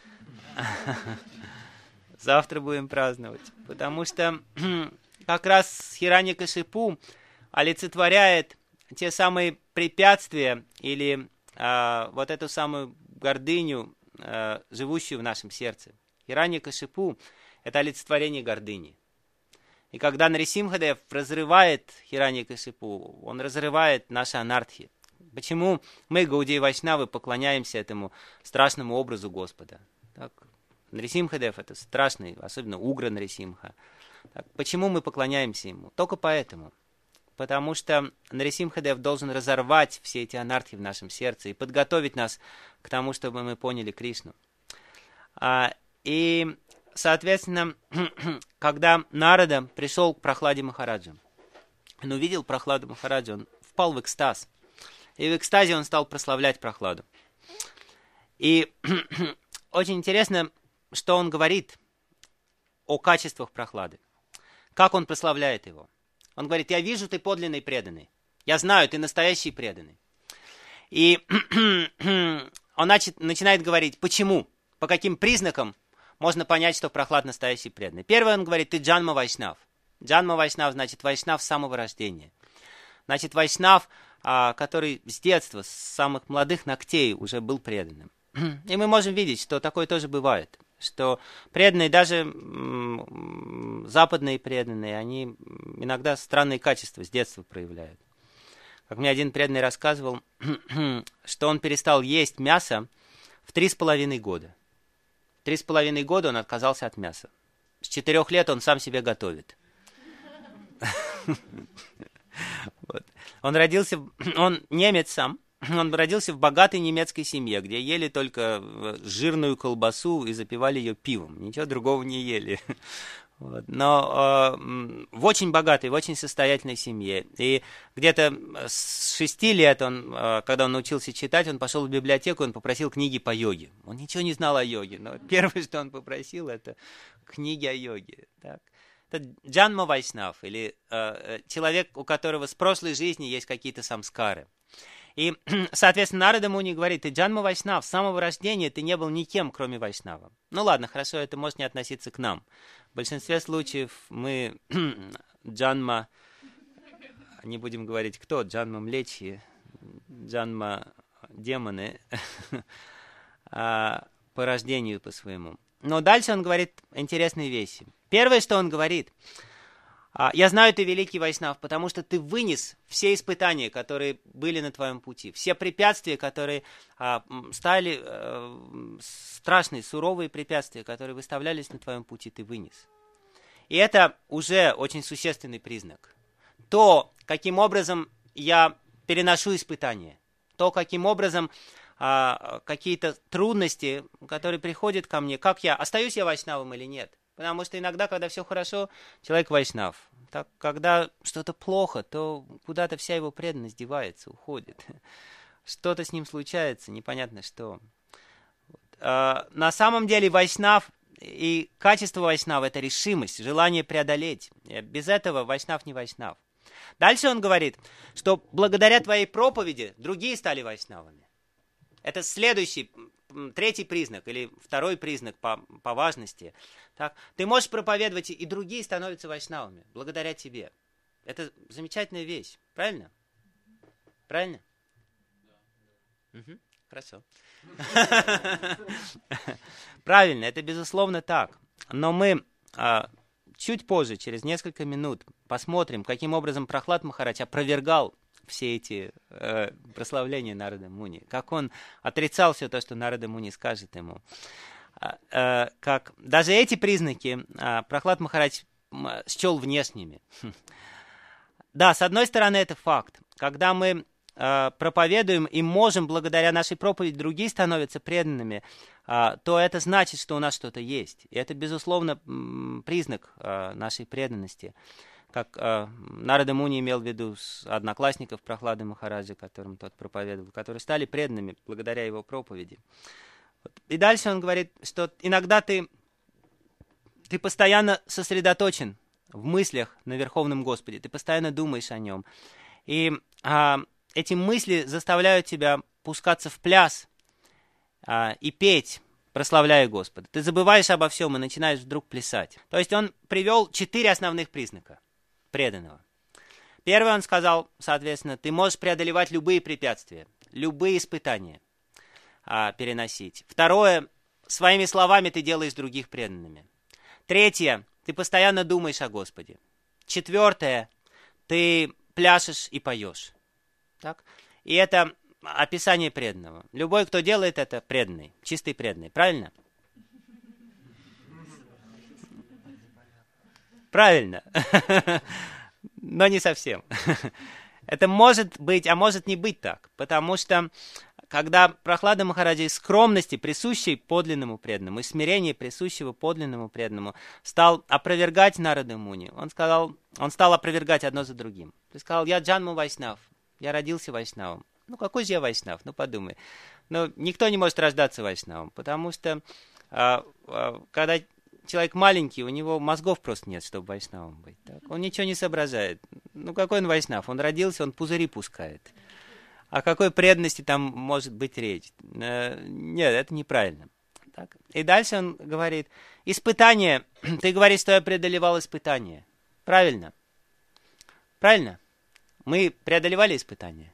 Завтра будем праздновать. Потому что как раз Хираньякашипу олицетворяет те самые препятствия или а, вот эту самую гордыню, а, живущую в нашем сердце. Хираньякашипу – это олицетворение гордыни. И когда Нарисимхадев разрывает Хираньякашипу, он разрывает наши анартхи. Почему мы, Гаудия Вайшнавы, поклоняемся этому страшному образу Господа? Так, Нарисимхадев – это страшный, особенно Угра Нарисимха. Так, почему мы поклоняемся ему? Только поэтому. Потому что Нарисимхадев должен разорвать все эти анартхи в нашем сердце и подготовить нас к тому, чтобы мы поняли Кришну. А, и... Соответственно, когда Нарада пришел к Прахладе Махараджу, он увидел Прахладу Махараджа, он впал в экстаз. И в экстазе он стал прославлять Прахладу. И очень интересно, что он говорит о качествах Прахлады. Как он прославляет его. Он говорит, я вижу, ты подлинный преданный. Я знаю, ты настоящий преданный. И он начинает говорить, почему, по каким признакам можно понять, что Прахлад настоящий преданный. Первый он говорит, ты Джанма Вайшнав. Джанма Вайшнав значит Вайшнав с самого рождения. Значит, Вайшнав, а, который с детства, с самых молодых ногтей уже был преданным. И мы можем видеть, что такое тоже бывает. Что преданные, даже м- западные преданные, они иногда странные качества с детства проявляют. Как мне один преданный рассказывал, что он перестал есть мясо в три с половиной года. Три с половиной года он отказался от мяса. С четырех лет он сам себе готовит. Вот. Он родился, он немец сам, он родился в богатой немецкой семье, где ели только жирную колбасу и запивали ее пивом. Ничего другого не ели. Вот. Но э, в очень богатой, в очень состоятельной семье. И где-то с шести лет, он, э, когда он научился читать, он пошел в библиотеку, он попросил книги по йоге. Он ничего не знал о йоге, но первое, что он попросил, это книги о йоге. Так. Это Джанма Вайшнав, или э, человек, у которого с прошлой жизни есть какие-то самскары. И, соответственно, Нарада Муни говорит, ты Джанма Вайшнав, с самого рождения ты не был никем, кроме Вайшнава. Ну ладно, хорошо, это может не относиться к нам. В большинстве случаев мы Джанма не будем говорить кто, Джанма Млечи, Джанма демоны, по рождению по своему. Но дальше он говорит интересные вещи. Первое, что он говорит: я знаю, ты великий Вайшнав, потому что ты вынес все испытания, которые были на твоем пути, все препятствия, которые а, стали а, страшные, суровые препятствия, которые выставлялись на твоем пути, ты вынес. И это уже очень существенный признак. То, каким образом я переношу испытания, то, каким образом а, какие-то трудности, которые приходят ко мне, как я, остаюсь я вайшнавом или нет. Потому что иногда, когда все хорошо, человек вайшнав. Так, когда что-то плохо, то куда-то вся его преданность девается, уходит. Что-то с ним случается, непонятно что. А, на самом деле вайшнав и качество вайшнава — это решимость, желание преодолеть. Без этого вайшнав не вайшнав. Дальше он говорит, что благодаря твоей проповеди другие стали вайшнавами. Это следующий, третий признак, или второй признак по, по важности. Так, ты можешь проповедовать, и другие становятся вайшнавами благодаря тебе. Это замечательная вещь. Правильно? Правильно? Да. Угу, хорошо. Правильно, это безусловно так. Но мы а, чуть позже, через несколько минут, посмотрим, каким образом Прахлад Махарадж опровергал все эти э, прославления Нарады Муни, как он отрицал все то, что Нарада Муни скажет ему. Э, э, как даже эти признаки э, Прахлад Махарадж э, счел внешними. Да, с одной стороны, это факт. Когда мы э, проповедуем и можем, благодаря нашей проповеди, другие становятся преданными, э, то это значит, что у нас что-то есть. И это, безусловно, м, признак э, нашей преданности. Как э, Нарада Муни имел в виду с одноклассников Прахлады Махараджа, которым тот проповедовал, которые стали преданными благодаря его проповеди. Вот. И дальше он говорит, что иногда ты, ты постоянно сосредоточен в мыслях на Верховном Господе, ты постоянно думаешь о нем. И э, эти мысли заставляют тебя пускаться в пляс э, и петь, прославляя Господа. Ты забываешь обо всем и начинаешь вдруг плясать. То есть он привел четыре основных признака преданного. Первый он сказал, соответственно, ты можешь преодолевать любые препятствия, любые испытания а, переносить. Второе, своими словами ты делаешь других преданными. Третье, ты постоянно думаешь о Господе. Четвертое, ты пляшешь и поешь. Так? И это описание преданного. Любой, кто делает это, преданный, чистый преданный. Правильно? Правильно. Но не совсем. Это может быть, а может не быть так. Потому что, когда Прахлада Махараджа из скромности, присущей подлинному преданному, из смирения, присущего подлинному преданному, стал опровергать Нарада Муни, он сказал, он стал опровергать одно за другим. Ты сказал, я Джанма Вайшнав, я родился вайшнавом. Ну, какой же я вайшнав? Ну, подумай. Но никто не может рождаться вайшнавом, потому что, а, а, когда человек маленький, у него мозгов просто нет, чтобы вайшнавом быть. Так? Он ничего не соображает. Ну, какой он вайшнав? Он родился, он пузыри пускает. О какой преданности там может быть речь? Э, нет, это неправильно. Так? И дальше он говорит, испытание, ты говоришь, что я преодолевал испытания. Правильно? Правильно? Мы преодолевали испытания?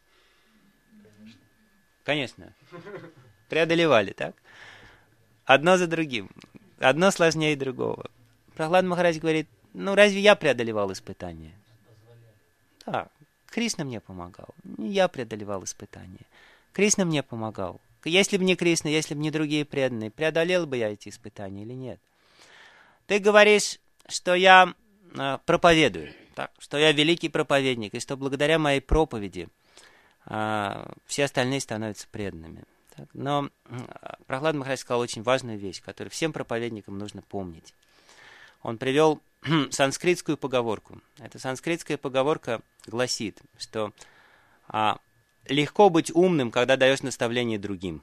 Конечно. Преодолевали, так? Одно за другим. Одно сложнее другого. Прахлад Махарадж говорит, ну разве я преодолевал испытания? Да, Кришна мне помогал. Я преодолевал испытания. Кришна мне помогал. Если бы не Кришна, если бы не другие преданные, преодолел бы я эти испытания или нет? Ты говоришь, что я э, проповедую, так? Что я великий проповедник, и что благодаря моей проповеди э, все остальные становятся преданными. Так, но Прахлад Махарадж сказал очень важную вещь, которую всем проповедникам нужно помнить. Он привел санскритскую поговорку. Эта санскритская поговорка гласит, что а, легко быть умным, когда даешь наставление другим.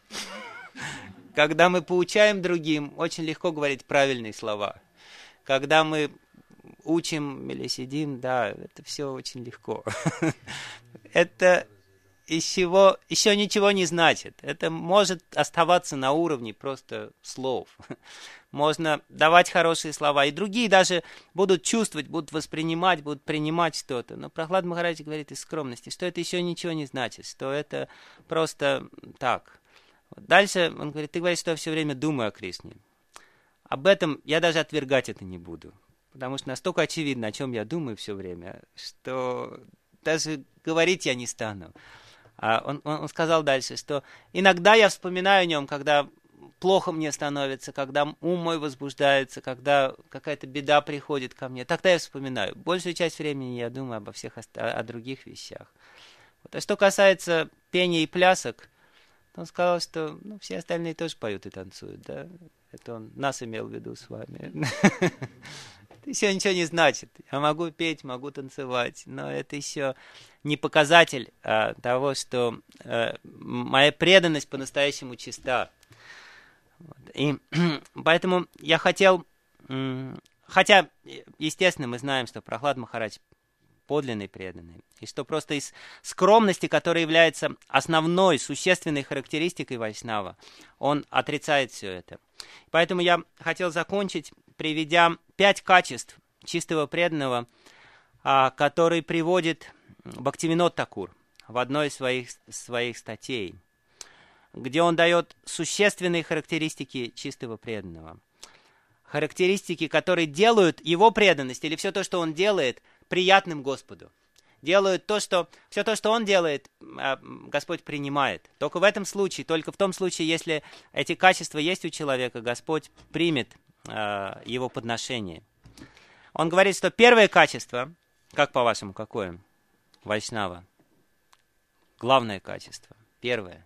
Когда мы поучаем другим, очень легко говорить правильные слова. Когда мы учим или сидим, да, это все очень легко. Это из чего еще ничего не значит. Это может оставаться на уровне просто слов. Можно давать хорошие слова, и другие даже будут чувствовать, будут воспринимать, будут принимать что-то. Но Прохлад Махарадж говорит из скромности, что это еще ничего не значит, что это просто так. Дальше он говорит, ты говоришь, что я все время думаю о Кришне. Об этом я даже отвергать это не буду, потому что настолько очевидно, о чем я думаю все время, что даже говорить я не стану. А он, он, он сказал дальше, что иногда я вспоминаю о нем, когда плохо мне становится, когда ум мой возбуждается, когда какая-то беда приходит ко мне. Тогда я вспоминаю. Большую часть времени я думаю обо всех о, о других вещах. Вот. А что касается пения и плясок, он сказал, что ну, все остальные тоже поют и танцуют. Да? Это он нас имел в виду с вами. Это еще ничего не значит. Я могу петь, могу танцевать, но это еще не показатель а, того, что а, моя преданность по-настоящему чиста. И поэтому я хотел, хотя, естественно, мы знаем, что Прохлад Махарадж подлинный преданный, и что просто из скромности, которая является основной, существенной характеристикой Вайшнава, он отрицает все это. Поэтому я хотел закончить, приведя пять качеств чистого преданного, которые приводит Бхактивинод Такур в одной из своих, своих статей, где он дает существенные характеристики чистого преданного. Характеристики, которые делают его преданность, или все то, что он делает, приятным Господу. Делают то, что, все то, что он делает, Господь принимает. Только в этом случае, только в том случае, если эти качества есть у человека, Господь примет э, его подношение. Он говорит, что первое качество, как по-вашему, какое? Вайшнава. Главное качество. Первое.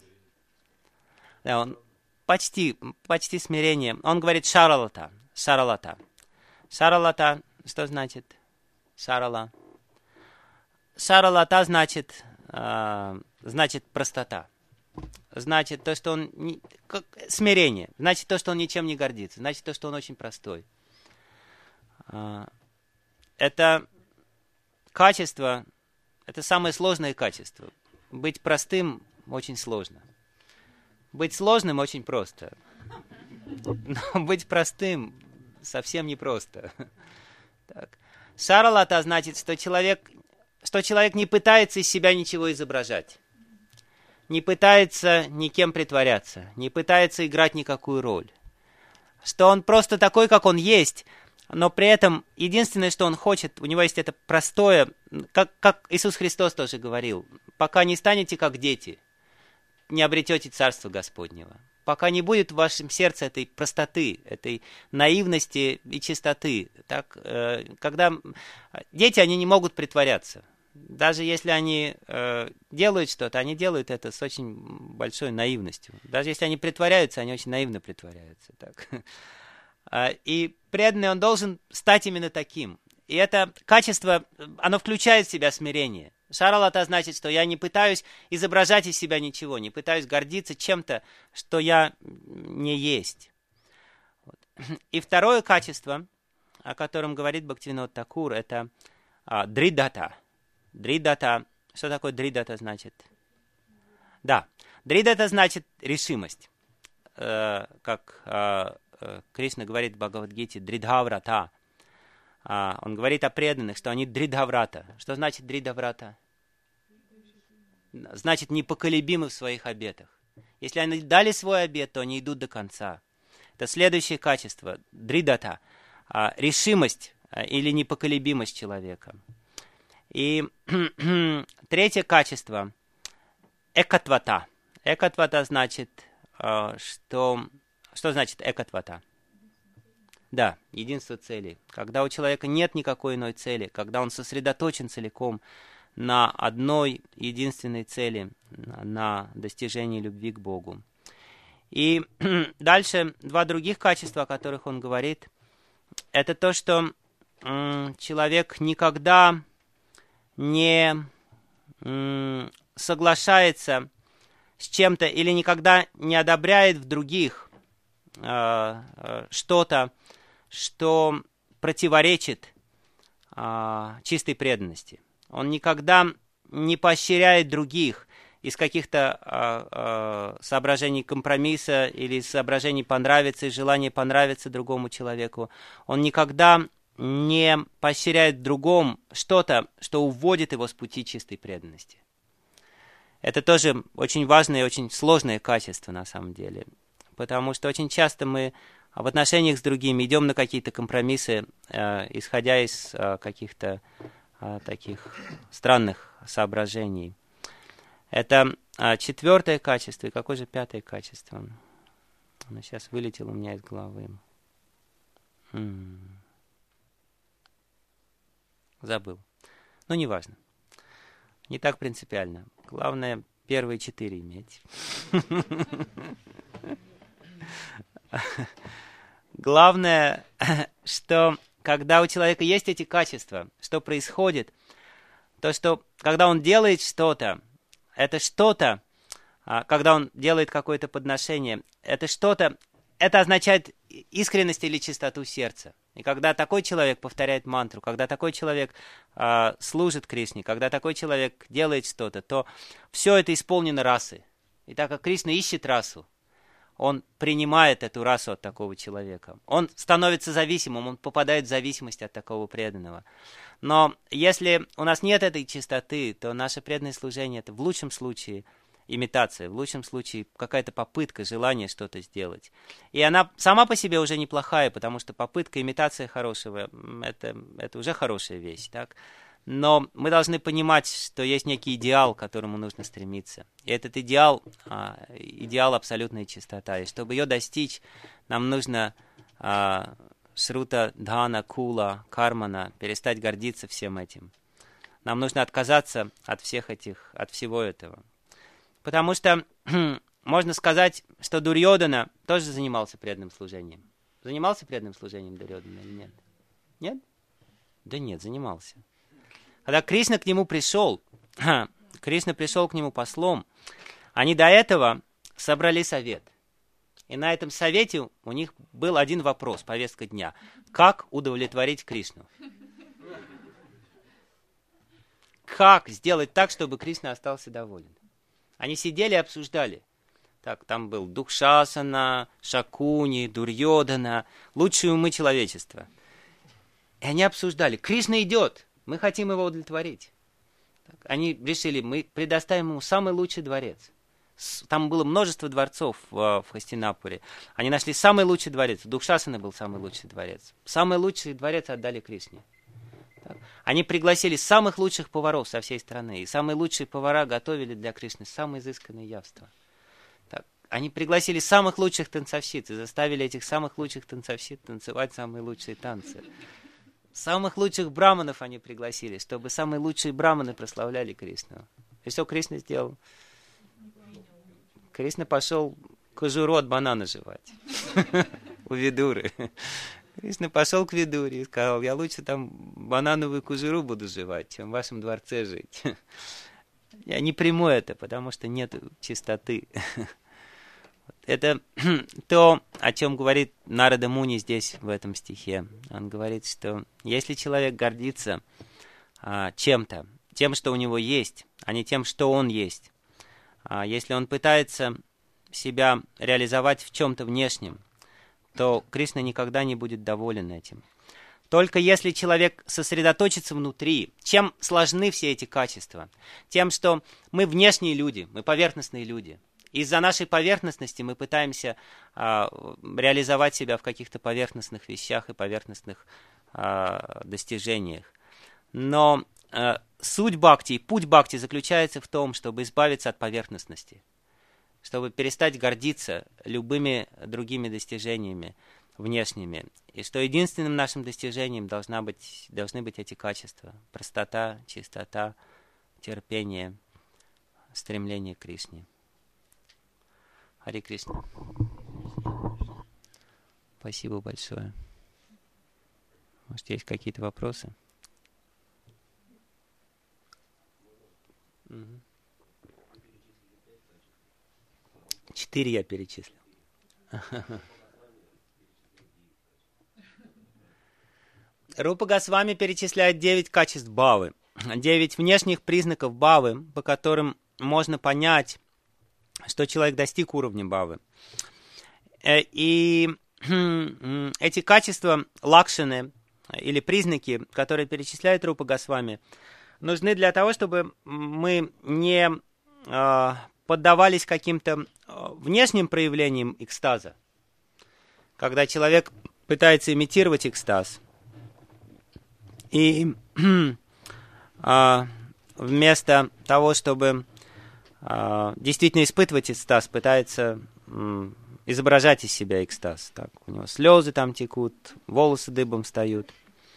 Да, он почти, почти смирение. Он говорит шаралата. Шаралата. Шаралата, что значит? Шарала. Шаралата значит, э, значит простота. Значит то, что он... Не, как, смирение. Значит то, что он ничем не гордится. Значит то, что он очень простой. Э, это качество, это самое сложное качество. Быть простым очень сложно. Быть сложным очень просто. Но быть простым совсем непросто. Так. Шаралата значит, что человек, что человек не пытается из себя ничего изображать. Не пытается никем притворяться. Не пытается играть никакую роль. Что он просто такой, как он есть, но при этом единственное, что он хочет, у него есть это простое, как, как Иисус Христос тоже говорил, пока не станете как дети, не обретете Царство Господнего. Пока не будет в вашем сердце этой простоты, этой наивности и чистоты. Так, э, когда дети, они не могут притворяться. Даже если они э, делают что-то, они делают это с очень большой наивностью. Даже если они притворяются, они очень наивно притворяются. Так. И преданный, он должен стать именно таким. И это качество, оно включает в себя смирение. Шаралата значит, что я не пытаюсь изображать из себя ничего, не пытаюсь гордиться чем-то, что я не есть. Вот. И второе качество, о котором говорит Бхактивинод Такур, это а, дридата. Дридата. Что такое дридата значит? Да, дридата значит решимость. Э, как э, э, Кришна говорит в Бхагавад-гите, дридхаврата. А, он говорит о преданных, что они дридхаврата. Что значит дридхаврата? Значит, непоколебимы в своих обетах. Если они дали свой обет, то они идут до конца. Это следующее качество. Дридата. А, решимость а, или непоколебимость человека. И третье качество. Экатвата. Экатвата значит, а, что... Что значит экатвата? Да, единство цели. Когда у человека нет никакой иной цели, когда он сосредоточен целиком на одной единственной цели, на достижении любви к Богу. И дальше два других качества, о которых он говорит, это то, что м, человек никогда не м, соглашается с чем-то или никогда не одобряет в других э, э, что-то, что противоречит а, чистой преданности. Он никогда не поощряет других, из каких-то а, а, соображений компромисса или из соображений понравиться, из желания понравиться другому человеку. Он никогда не поощряет в другом что-то, что уводит его с пути чистой преданности. Это тоже очень важное и очень сложное качество на самом деле, потому что очень часто мы в отношениях с другими идем на какие-то компромиссы, э, исходя из э, каких-то э, таких странных соображений. Это э, четвертое качество. И какое же пятое качество? Оно сейчас вылетело у меня из головы. М-м. Забыл. Но неважно. Не так принципиально. Главное, первые четыре иметь. Главное, что когда у человека есть эти качества, что происходит, то что когда он делает что-то, это что-то, когда он делает какое-то подношение, это что-то, это означает искренность или чистоту сердца. И когда такой человек повторяет мантру, когда такой человек э, служит Кришне, когда такой человек делает что-то, то все это исполнено расой. И так как Кришна ищет расу, он принимает эту расу от такого человека. Он становится зависимым, он попадает в зависимость от такого преданного. Но если у нас нет этой чистоты, то наше преданное служение — это в лучшем случае имитация, в лучшем случае какая-то попытка, желание что-то сделать. И она сама по себе уже неплохая, потому что попытка, имитация хорошего — это, это уже хорошая вещь, так? Но мы должны понимать, что есть некий идеал, к которому нужно стремиться. И этот идеал, а, идеал абсолютной чистота. И чтобы ее достичь, нам нужно а, шрута, дхана, кула, кармана, перестать гордиться всем этим. Нам нужно отказаться от всех этих, от всего этого. Потому что можно сказать, что Дурьодана тоже занимался преданным служением. Занимался преданным служением Дурьодана или нет? Нет? Да нет, занимался. Когда Кришна к нему пришел, Кришна пришел к нему послом, они до этого собрали совет. И на этом совете у них был один вопрос, повестка дня. Как удовлетворить Кришну? Как сделать так, чтобы Кришна остался доволен? Они сидели и обсуждали. Так, там был Дукшасана, Шакуни, Дурьодана, лучшие умы человечества. И они обсуждали. Кришна идет, мы хотим его удовлетворить. Так, они решили, мы предоставим ему самый лучший дворец. Там было множество дворцов в, в Хастинапуре. Они нашли самый лучший дворец. У Дукшасаны был самый лучший дворец. Самый лучший дворец отдали Кришне. Так. Они пригласили самых лучших поваров со всей страны. И самые лучшие повара готовили для Кришны самые изысканные явства. Так. Они пригласили самых лучших танцовщиц и заставили этих самых лучших танцовщиц танцевать самые лучшие танцы. Самых лучших браманов они пригласили, чтобы самые лучшие браманы прославляли Кришну. И что Кришна сделал? Кришна пошел кожуру от банана жевать у Видуры. Кришна пошел к Видуре и сказал, я лучше там банановую кожуру буду жевать, чем в вашем дворце жить. Я не приму это, потому что нет чистоты. Это то, о чем говорит Нарада Муни здесь, в этом стихе. Он говорит, что если человек гордится а, чем-то, тем, что у него есть, а не тем, что он есть, а если он пытается себя реализовать в чем-то внешнем, то Кришна никогда не будет доволен этим. Только если человек сосредоточится внутри, чем сложны все эти качества? Тем, что мы внешние люди, мы поверхностные люди. Из-за нашей поверхностности мы пытаемся а, реализовать себя в каких-то поверхностных вещах и поверхностных а, достижениях. Но а, суть бхакти и путь бхакти заключается в том, чтобы избавиться от поверхностности, чтобы перестать гордиться любыми другими достижениями внешними. И что единственным нашим достижением должна быть, должны быть эти качества. Простота, чистота, терпение, стремление к Кришне. Харе Кришна. Спасибо большое. Может, есть какие-то вопросы? Угу. Четыре я перечислил. Рупа Госвами перечисляет девять качеств бхавы, девять внешних признаков бхавы, по которым можно понять, что человек достиг уровня бхавы. И эти качества лакшаны, или признаки, которые перечисляет Рупа Госвами, нужны для того, чтобы мы не э, поддавались каким-то внешним проявлениям экстаза. Когда человек пытается имитировать экстаз, и э, вместо того, чтобы э, действительно испытывать экстаз, пытается э, изображать из себя экстаз. Так, у него слезы там текут, волосы дыбом встают.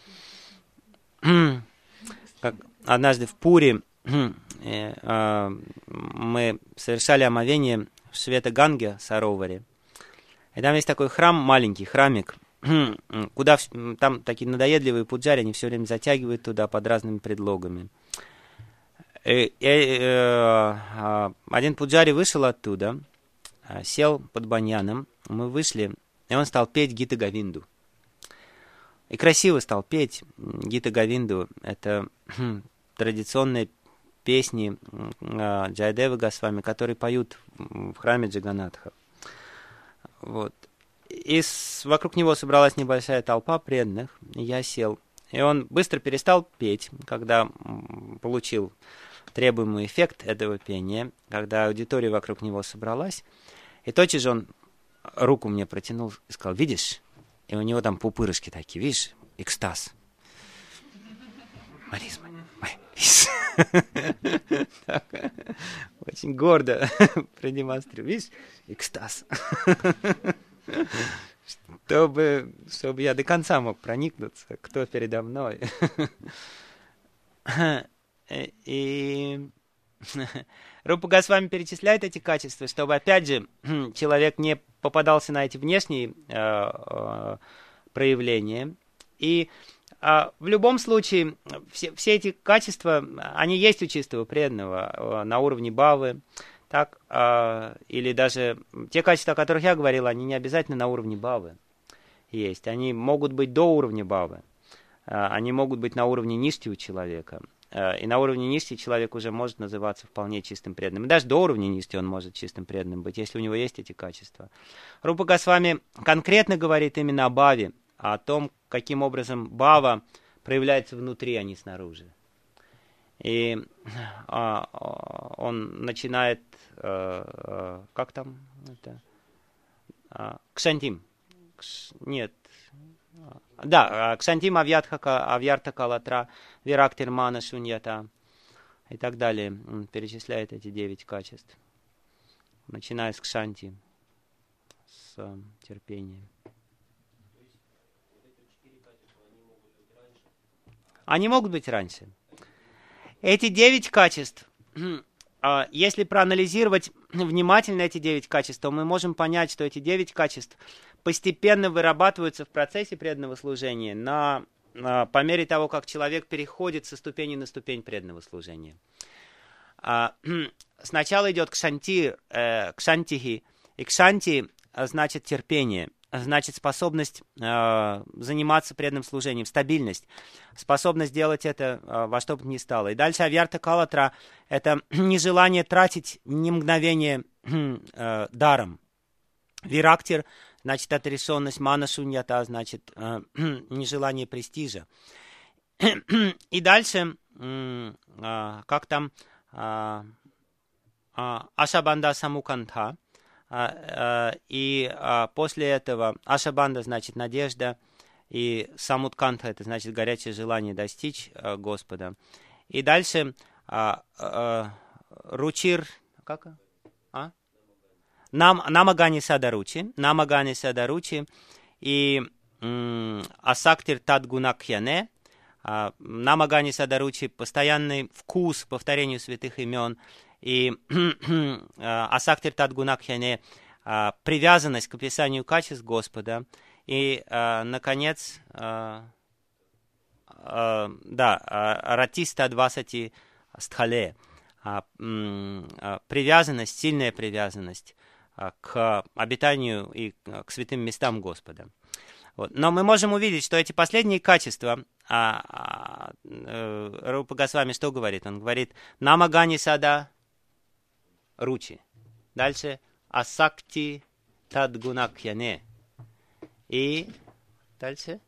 Как однажды в Пури э, э, мы совершали омовение в Швета-Ганге, Сароваре. И там есть такой храм, маленький храмик, куда там такие надоедливые пуджари, они все время затягивают туда под разными предлогами. И, и, э, один пуджари вышел оттуда, сел под баньяном, мы вышли, и он стал петь Гита Говинду. И красиво стал петь Гита Говинду. Это хм, традиционные песни э, Джайадевы Госвами, которые поют в храме Джаганатха. Вот. И с, вокруг него собралась небольшая толпа преданных, и я сел. И он быстро перестал петь, когда получил требуемый эффект этого пения, когда аудитория вокруг него собралась. И тотчас же он руку мне протянул и сказал: видишь? И у него там пупырышки такие, видишь? Экстаз. Молись, молись. Очень гордо продемонстрирую. Видишь? Экстаз. Чтобы, чтобы я до конца мог проникнуться, кто передо мной. И Рупа Госвами перечисляет эти качества, чтобы, опять же, человек не попадался на эти внешние э, э, проявления. И э, в любом случае, все, все эти качества, они есть у чистого преданного э, на уровне бхавы. Так, э, или даже те качества, о которых я говорил, они не обязательно на уровне бхавы есть. Они могут быть до уровня бхавы. Э, они могут быть на уровне ништи у человека. И на уровне ништи человек уже может называться вполне чистым преданным. И даже до уровня ништи он может чистым преданным быть, если у него есть эти качества. Рупа Госвами конкретно говорит именно о бхаве, о том, каким образом бхава проявляется внутри, а не снаружи. И а, он начинает, а, а, как там это? А, кшантим. Кш, нет. Да, кшантим авьярта калатра, вирактир мана шуньята и так далее. Он перечисляет эти девять качеств, начиная с кшанти, с uh, терпения. Они могут быть раньше. Эти девять качеств, если проанализировать внимательно эти девять качеств, то мы можем понять, что эти девять качеств постепенно вырабатываются в процессе преданного служения на, на, по мере того, как человек переходит со ступени на ступень преданного служения. А, сначала идет кшанти, э, кшантихи, и кшанти значит терпение, значит способность э, заниматься преданным служением, стабильность, способность делать это э, во что бы ни стало. И дальше авьярта калатра – это нежелание тратить ни мгновение э, даром. Вирактир – значит, отрешенность, мана шуньята, значит, э, нежелание престижа. И дальше, э, э, как там, э, э, ашабанда самуканта, э, э, и э, после этого ашабанда, значит, надежда, и самутканта, это значит горячее желание достичь э, Господа. И дальше э, э, ручир, как? А? Нам, намагани садаручи, намагани садаручи и м, асактир тадгунакьяне, а, намагани садаручи, постоянный вкус к повторению святых имен, и асактир тадгунакьяне, а, привязанность к описанию качеств Господа, и, а, наконец, а, а, да, ратиста двасати стхале, а, а, привязанность, сильная привязанность к обитанию и к святым местам Господа. Вот. Но мы можем увидеть, что эти последние качества, а, а, а, Рупа Госвами что говорит? Он говорит, намагани сада ручи. Дальше асакти тадгунакьяне. И дальше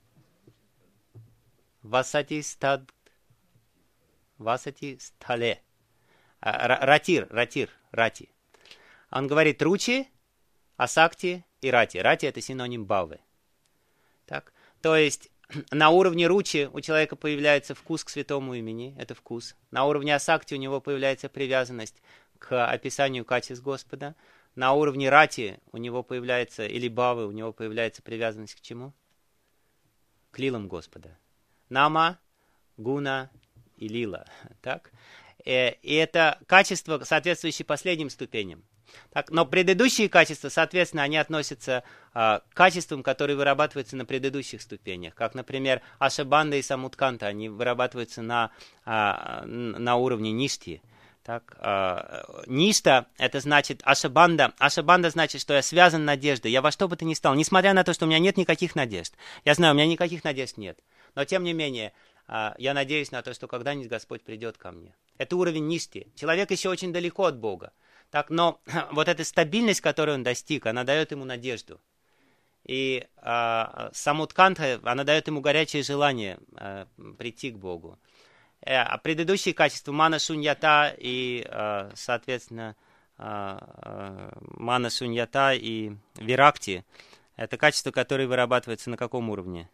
васати стад васати стале. Ратир, ратир, рати. Он говорит ручи, асакти и рати. Рати это синоним бхавы. Так? То есть на уровне ручи у человека появляется вкус к святому имени, это вкус. На уровне асакти у него появляется привязанность к описанию качеств Господа. На уровне рати у него появляется, или бхавы, у него появляется привязанность к чему? К лилам Господа. Нама, гуна и лила. Так? И это качества, соответствующие последним ступеням. Так, но предыдущие качества, соответственно, они относятся а, к качествам, которые вырабатываются на предыдущих ступенях. Как, например, ашабанда и самутканта, они вырабатываются на, а, на уровне ништи. Так, а, ништа, это значит ашабанда. Ашабанда значит, что я связан надеждой. Я во что бы то ни стал, несмотря на то, что у меня нет никаких надежд. Я знаю, у меня никаких надежд нет. Но, тем не менее, а, я надеюсь на то, что когда-нибудь Господь придет ко мне. Это уровень ништи. Человек еще очень далеко от Бога. Так, но вот эта стабильность, которую он достиг, она дает ему надежду. И э, самутканта, она дает ему горячее желание э, прийти к Богу. Э, а предыдущие качества, мана шуньята и, э, соответственно, э, э, мана шуньята и виракти, это качества, которые вырабатываются на каком уровне?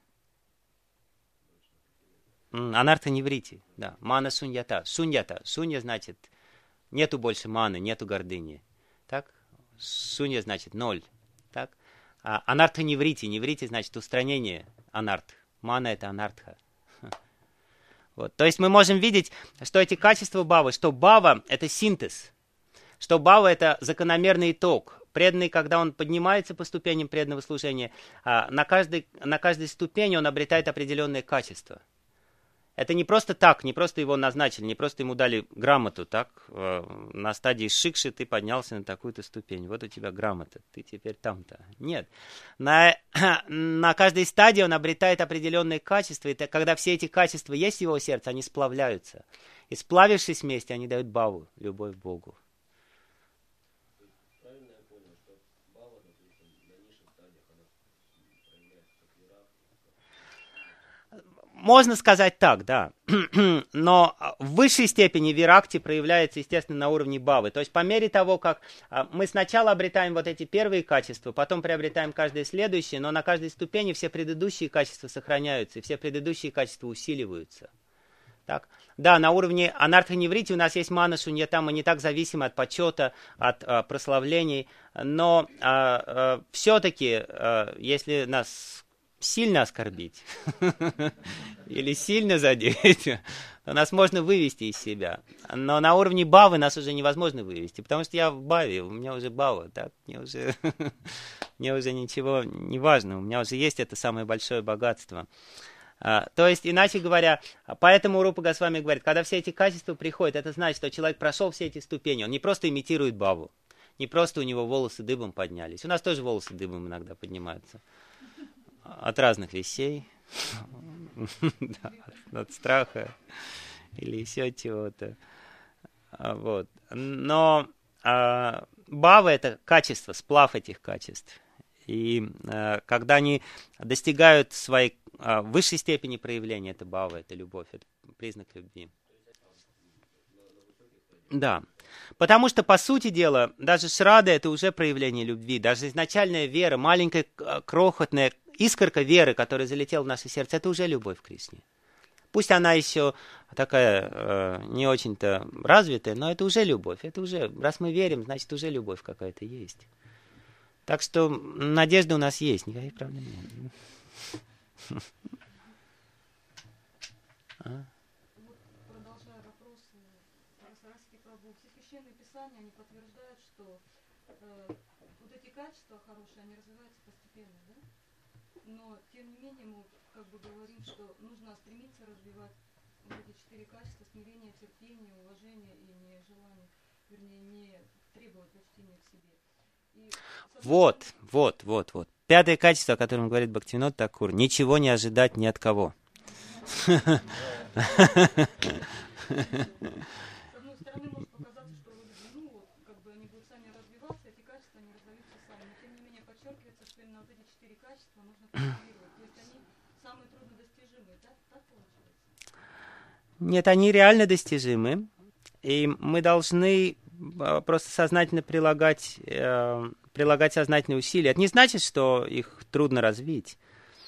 Анарта неврити, да, мана шуньята. Шуньята, шунья значит... Нету больше маны, нету гордыни. Так? Шунья значит ноль. Так? А анарта неврити. Неврити значит устранение анарт. Мана это анартха. Вот. То есть мы можем видеть, что эти качества бхавы, что бхава это синтез. Что бхава это закономерный итог. Преданный, когда он поднимается по ступеням преданного служения, на каждой, на каждой ступени он обретает определенные качества. Это не просто так, не просто его назначили, не просто ему дали грамоту, так, э, на стадии шикши ты поднялся на такую-то ступень, вот у тебя грамота, ты теперь там-то. Нет. На, на каждой стадии он обретает определенные качества, и это, когда все эти качества есть в его сердце, они сплавляются. И сплавившись вместе, они дают бхаву, любовь к Богу. Можно сказать так, да. Но в высшей степени виракти проявляется, естественно, на уровне бхавы. То есть по мере того, как мы сначала обретаем вот эти первые качества, потом приобретаем каждое следующее, но на каждой ступени все предыдущие качества сохраняются, и все предыдущие качества усиливаются. Так? Да, на уровне анартха-неврити у нас есть мана шуньята, мы не так зависимы от почета, от а, прославлений, но а, а, все-таки, а, если нас сильно оскорбить или сильно задеть, то нас можно вывести из себя. Но на уровне бхавы нас уже невозможно вывести, потому что я в бхаве, у меня уже бхава, так? Мне уже, мне уже ничего не важно, у меня уже есть это самое большое богатство. А, то есть, иначе говоря, поэтому Рупа Госвами говорит, когда все эти качества приходят, это значит, что человек прошел все эти ступени, он не просто имитирует бхаву, не просто у него волосы дыбом поднялись. У нас тоже волосы дыбом иногда поднимаются. От разных вещей, да, от, от страха или еще чего-то. Вот. Но а, бхава — это качество, сплав этих качеств. И а, когда они достигают своей а, высшей степени проявления, это бхава, это любовь, это признак любви. Да. Потому что, по сути дела, даже шрада — это уже проявление любви. Даже изначальная вера, маленькая крохотная искорка веры, которая залетела в наше сердце, это уже любовь к Кришне. Пусть она еще такая э, не очень-то развитая, но это уже любовь. Это уже, раз мы верим, значит, уже любовь какая-то есть. Так что надежда у нас есть, никаких проблем нет. Продолжая вопросы Расарасики Прабху, все священные писания, они подтверждают, что э, вот эти качества хорошие, они развиваются постепенно, да? Но, тем не менее, мы как бы говорим, что нужно стремиться развивать вот эти четыре качества: смирение, терпение, уважение и нежелание, вернее, не требовать почтения к себе. И, вот, вот, вот, вот. Пятое качество, о котором говорит Бхактивинод Такур: ничего не ожидать ни от кого. С одной стороны, может показаться, что ну, вот, как подчеркивается, что именно вот эти четыре качества нужно культивировать. То есть они самые труднодостижимые, так, так получается? Нет, они реально достижимы. И мы должны просто сознательно прилагать, э, прилагать сознательные усилия. Это не значит, что их трудно развить.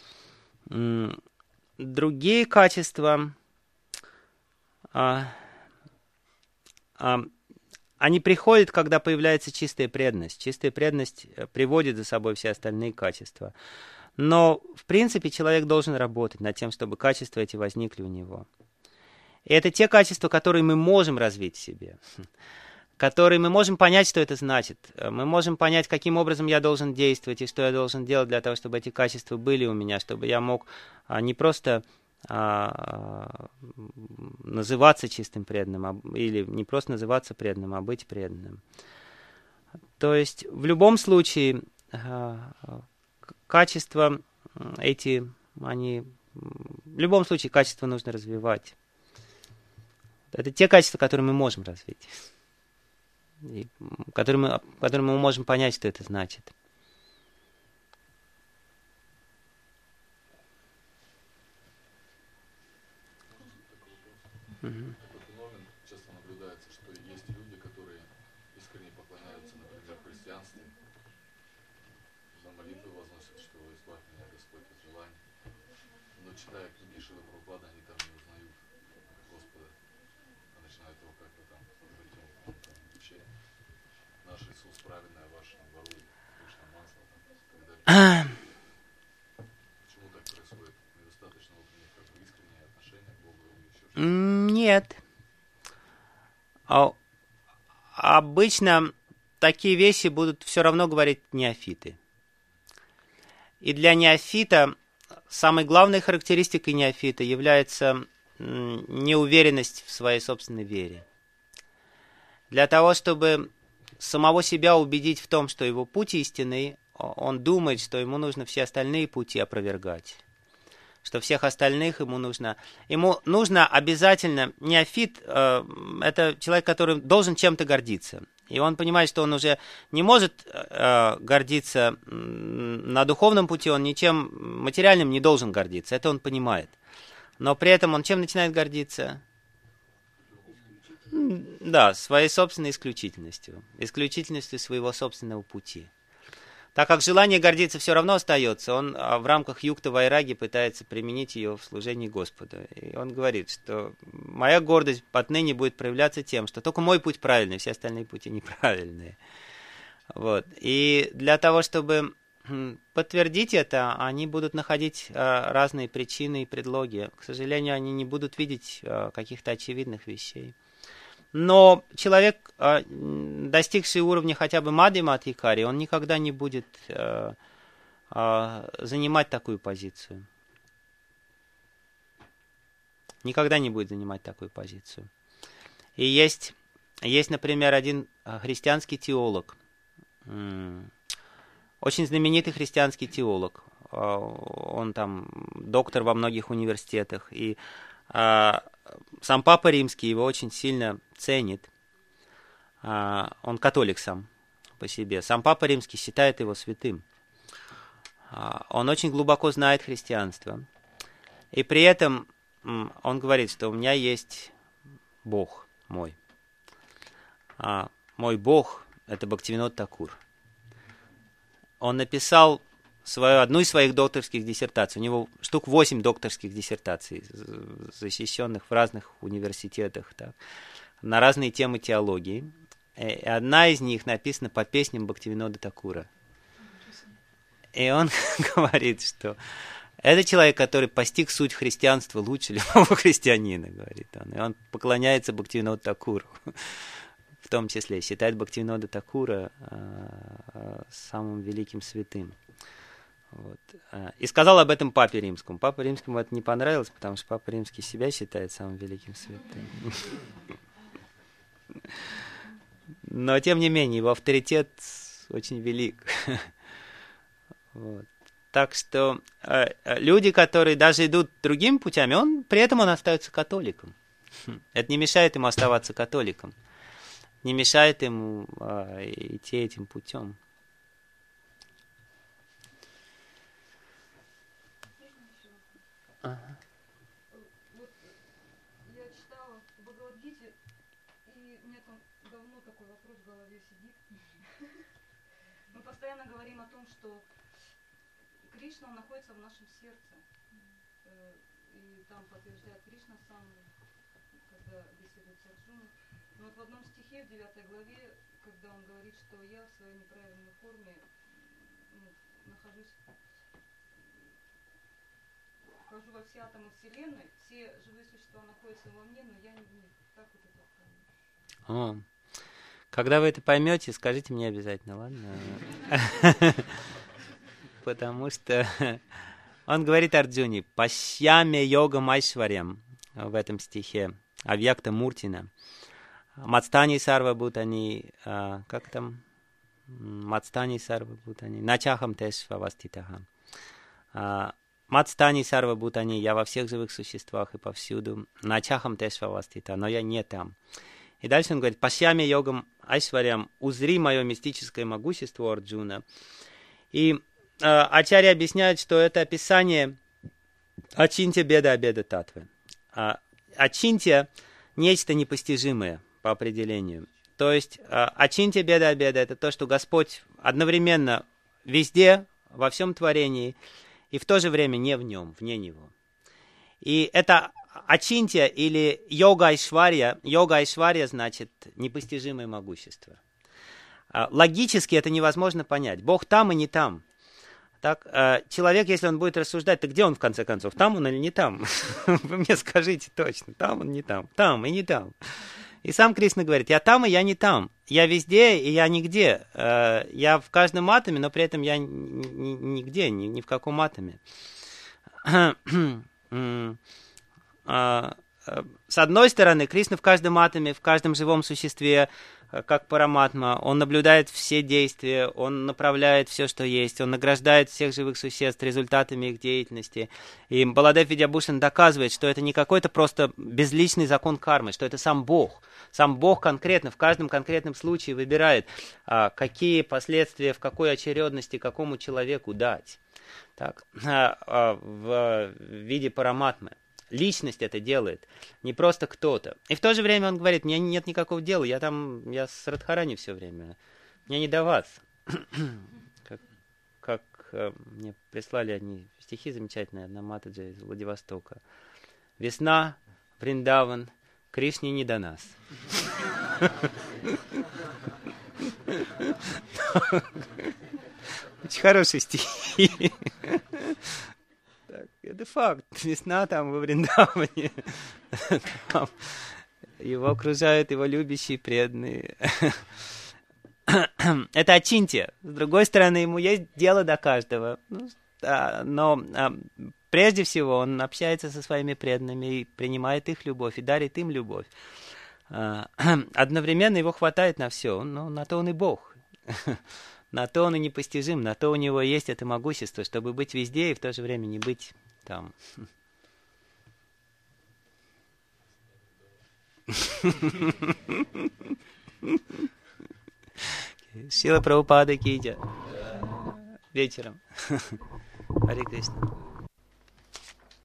Другие качества, э, э, они приходят, когда появляется чистая преданность. Чистая преданность приводит за собой все остальные качества. Но, в принципе, человек должен работать над тем, чтобы качества эти возникли у него. И это те качества, которые мы можем развить в себе, которые мы можем понять, что это значит. Мы можем понять, каким образом я должен действовать и что я должен делать для того, чтобы эти качества были у меня, чтобы я мог а, не просто а, называться чистым преданным, а, или не просто называться преданным, а быть преданным. То есть в любом случае а, качества эти, они, в любом случае качества нужно развивать. Это те качества, которые мы можем развить, и которые мы, которые мы можем понять, что это значит. Такой феномен часто наблюдается, что есть люди, которые искренне поклоняются, например, в христианстве, за молитвы возносят, что избавь меня, Господь, от желаний, но читая книги Шрилы Прабхупады, они там не узнают Господа. Начинают его как-то там говорить, он, он там вообще наш Иисус правильный, а ваш ворует пышное масло там, и так далее. Почему так происходит? Недостаточно вот у них как бы искреннее отношение к Богу или еще что-то? Нет. А, обычно такие вещи будут все равно говорить неофиты. И для неофита самой главной характеристикой неофита является неуверенность в своей собственной вере. Для того, чтобы самого себя убедить в том, что его путь истинный, он думает, что ему нужно все остальные пути опровергать. Что всех остальных ему нужно... Ему нужно обязательно... Неофит э, — это человек, который должен чем-то гордиться. И он понимает, что он уже не может э, гордиться на духовном пути, он ничем материальным не должен гордиться. Это он понимает. Но при этом он чем начинает гордиться? Да, своей собственной исключительностью. Исключительностью своего собственного пути. Так как желание гордиться все равно остается, он в рамках юкта вайраги пытается применить ее в служении Господу. И он говорит, что моя гордость отныне будет проявляться тем, что только мой путь правильный, все остальные пути неправильные. Вот. И для того, чтобы подтвердить это, они будут находить разные причины и предлоги. К сожалению, они не будут видеть каких-то очевидных вещей. Но человек, достигший уровня хотя бы Мадхьяма Адхикари, он никогда не будет э, э, занимать такую позицию. Никогда не будет занимать такую позицию. И есть, есть, например, один христианский теолог, очень знаменитый христианский теолог. Он там доктор во многих университетах. И э, сам Папа Римский его очень сильно ценит. Он католик сам по себе. Сам Папа Римский считает его святым. Он очень глубоко знает христианство. И при этом он говорит, что у меня есть Бог мой. Мой Бог — это Бхактивинод Такур. Он написал свою, одну из своих докторских диссертаций. У него штук восемь докторских диссертаций, защищенных в разных университетах, так, на разные темы теологии. И одна из них написана по песням Бхактивинода Такура. И он говорит, что это человек, который постиг суть христианства лучше любого христианина, говорит он. И он поклоняется Бхактивиноду Такуру. В том числе считает Бхактивинода Такура э, самым великим святым. Вот. И сказал об этом Папе Римскому. Папе Римскому это не понравилось, потому что Папа Римский себя считает самым великим святым. Но, тем не менее, его авторитет очень велик. Вот. Так что э, люди, которые даже идут другими путями, он, при этом он остается католиком. Это не мешает ему оставаться католиком. Не мешает ему э, идти этим путем. Ага. Вот я читала в Бхагавад-гите, и у меня там давно такой вопрос в голове сидит. Мы постоянно говорим о том, что Кришна, он находится в нашем сердце. И там подтверждает Кришна сам, когда беседует с Арджуной. Но вот в одном стихе, в девятой главе, когда он говорит, что я в своей неправильной форме ну, нахожусь, вхожу во все атомы Вселенной, все живые существа находятся во мне, но я не, не так вот это помню. О, когда вы это поймете, скажите мне обязательно, ладно? Потому что он говорит Арджуне, «Пашьяме йога майшварям» в этом стихе, Авьякта Муртина. Мацтани сарва бутани, как там? Мацтани сарва бутани, начахам тешва ваститаха. Мацтани сарва бутани, я во всех живых существах и повсюду. Начахам тешва вастита, но я не там. И дальше он говорит, пашьями йогам айшварям, узри мое мистическое могущество, Арджуна. И э, ачарья объясняет, что это описание ачинтя беда обеда татвы. А, ачинтя — нечто непостижимое по определению. То есть а, ачинтя беда обеда — это то, что Господь одновременно везде, во всем творении, и в то же время не в нем, вне него. И это ачинтя или йога айшварья, йога айшварья значит непостижимое могущество. А, логически это невозможно понять. Бог там и не там. Так, а, человек, если он будет рассуждать, то где он в конце концов? Там он или не там? Вы мне скажите точно. Там он, не там. Там и не там. И сам Кришна говорит, я там и я не там. Я везде и я нигде. Я в каждом атоме, но при этом я нигде, ни, ни в каком атоме. С одной стороны, Кришна в каждом атоме, в каждом живом существе, как параматма, он наблюдает все действия, он направляет все, что есть, он награждает всех живых существ результатами их деятельности. И Баладев Видьябушан доказывает, что это не какой-то просто безличный закон кармы, что это сам Бог. Сам Бог конкретно, в каждом конкретном случае выбирает, какие последствия, в какой очередности какому человеку дать. Так, в виде параматмы. Личность это делает, не просто кто-то. И в то же время он говорит, мне нет никакого дела, я там, я с Радхарани все время, мне не до вас. Как, как э, мне прислали одни стихи замечательные, одна Матаджи из Владивостока. Весна, Вриндаван, Кришне не до нас. Очень хорошие стихи. Это факт. Весна там во Вриндаване. Там его окружают его любящие, преданные. Это ачинтя. С другой стороны, ему есть дело до каждого. Ну, да, но а, прежде всего он общается со своими преданными и принимает их любовь, и дарит им любовь. А, одновременно его хватает на все. Ну, на то он и Бог. На то он и непостижим, на то у него есть это могущество, чтобы быть везде и в то же время не быть там. Шила Прабхупада ки джай. Вечером. Харе Кришна.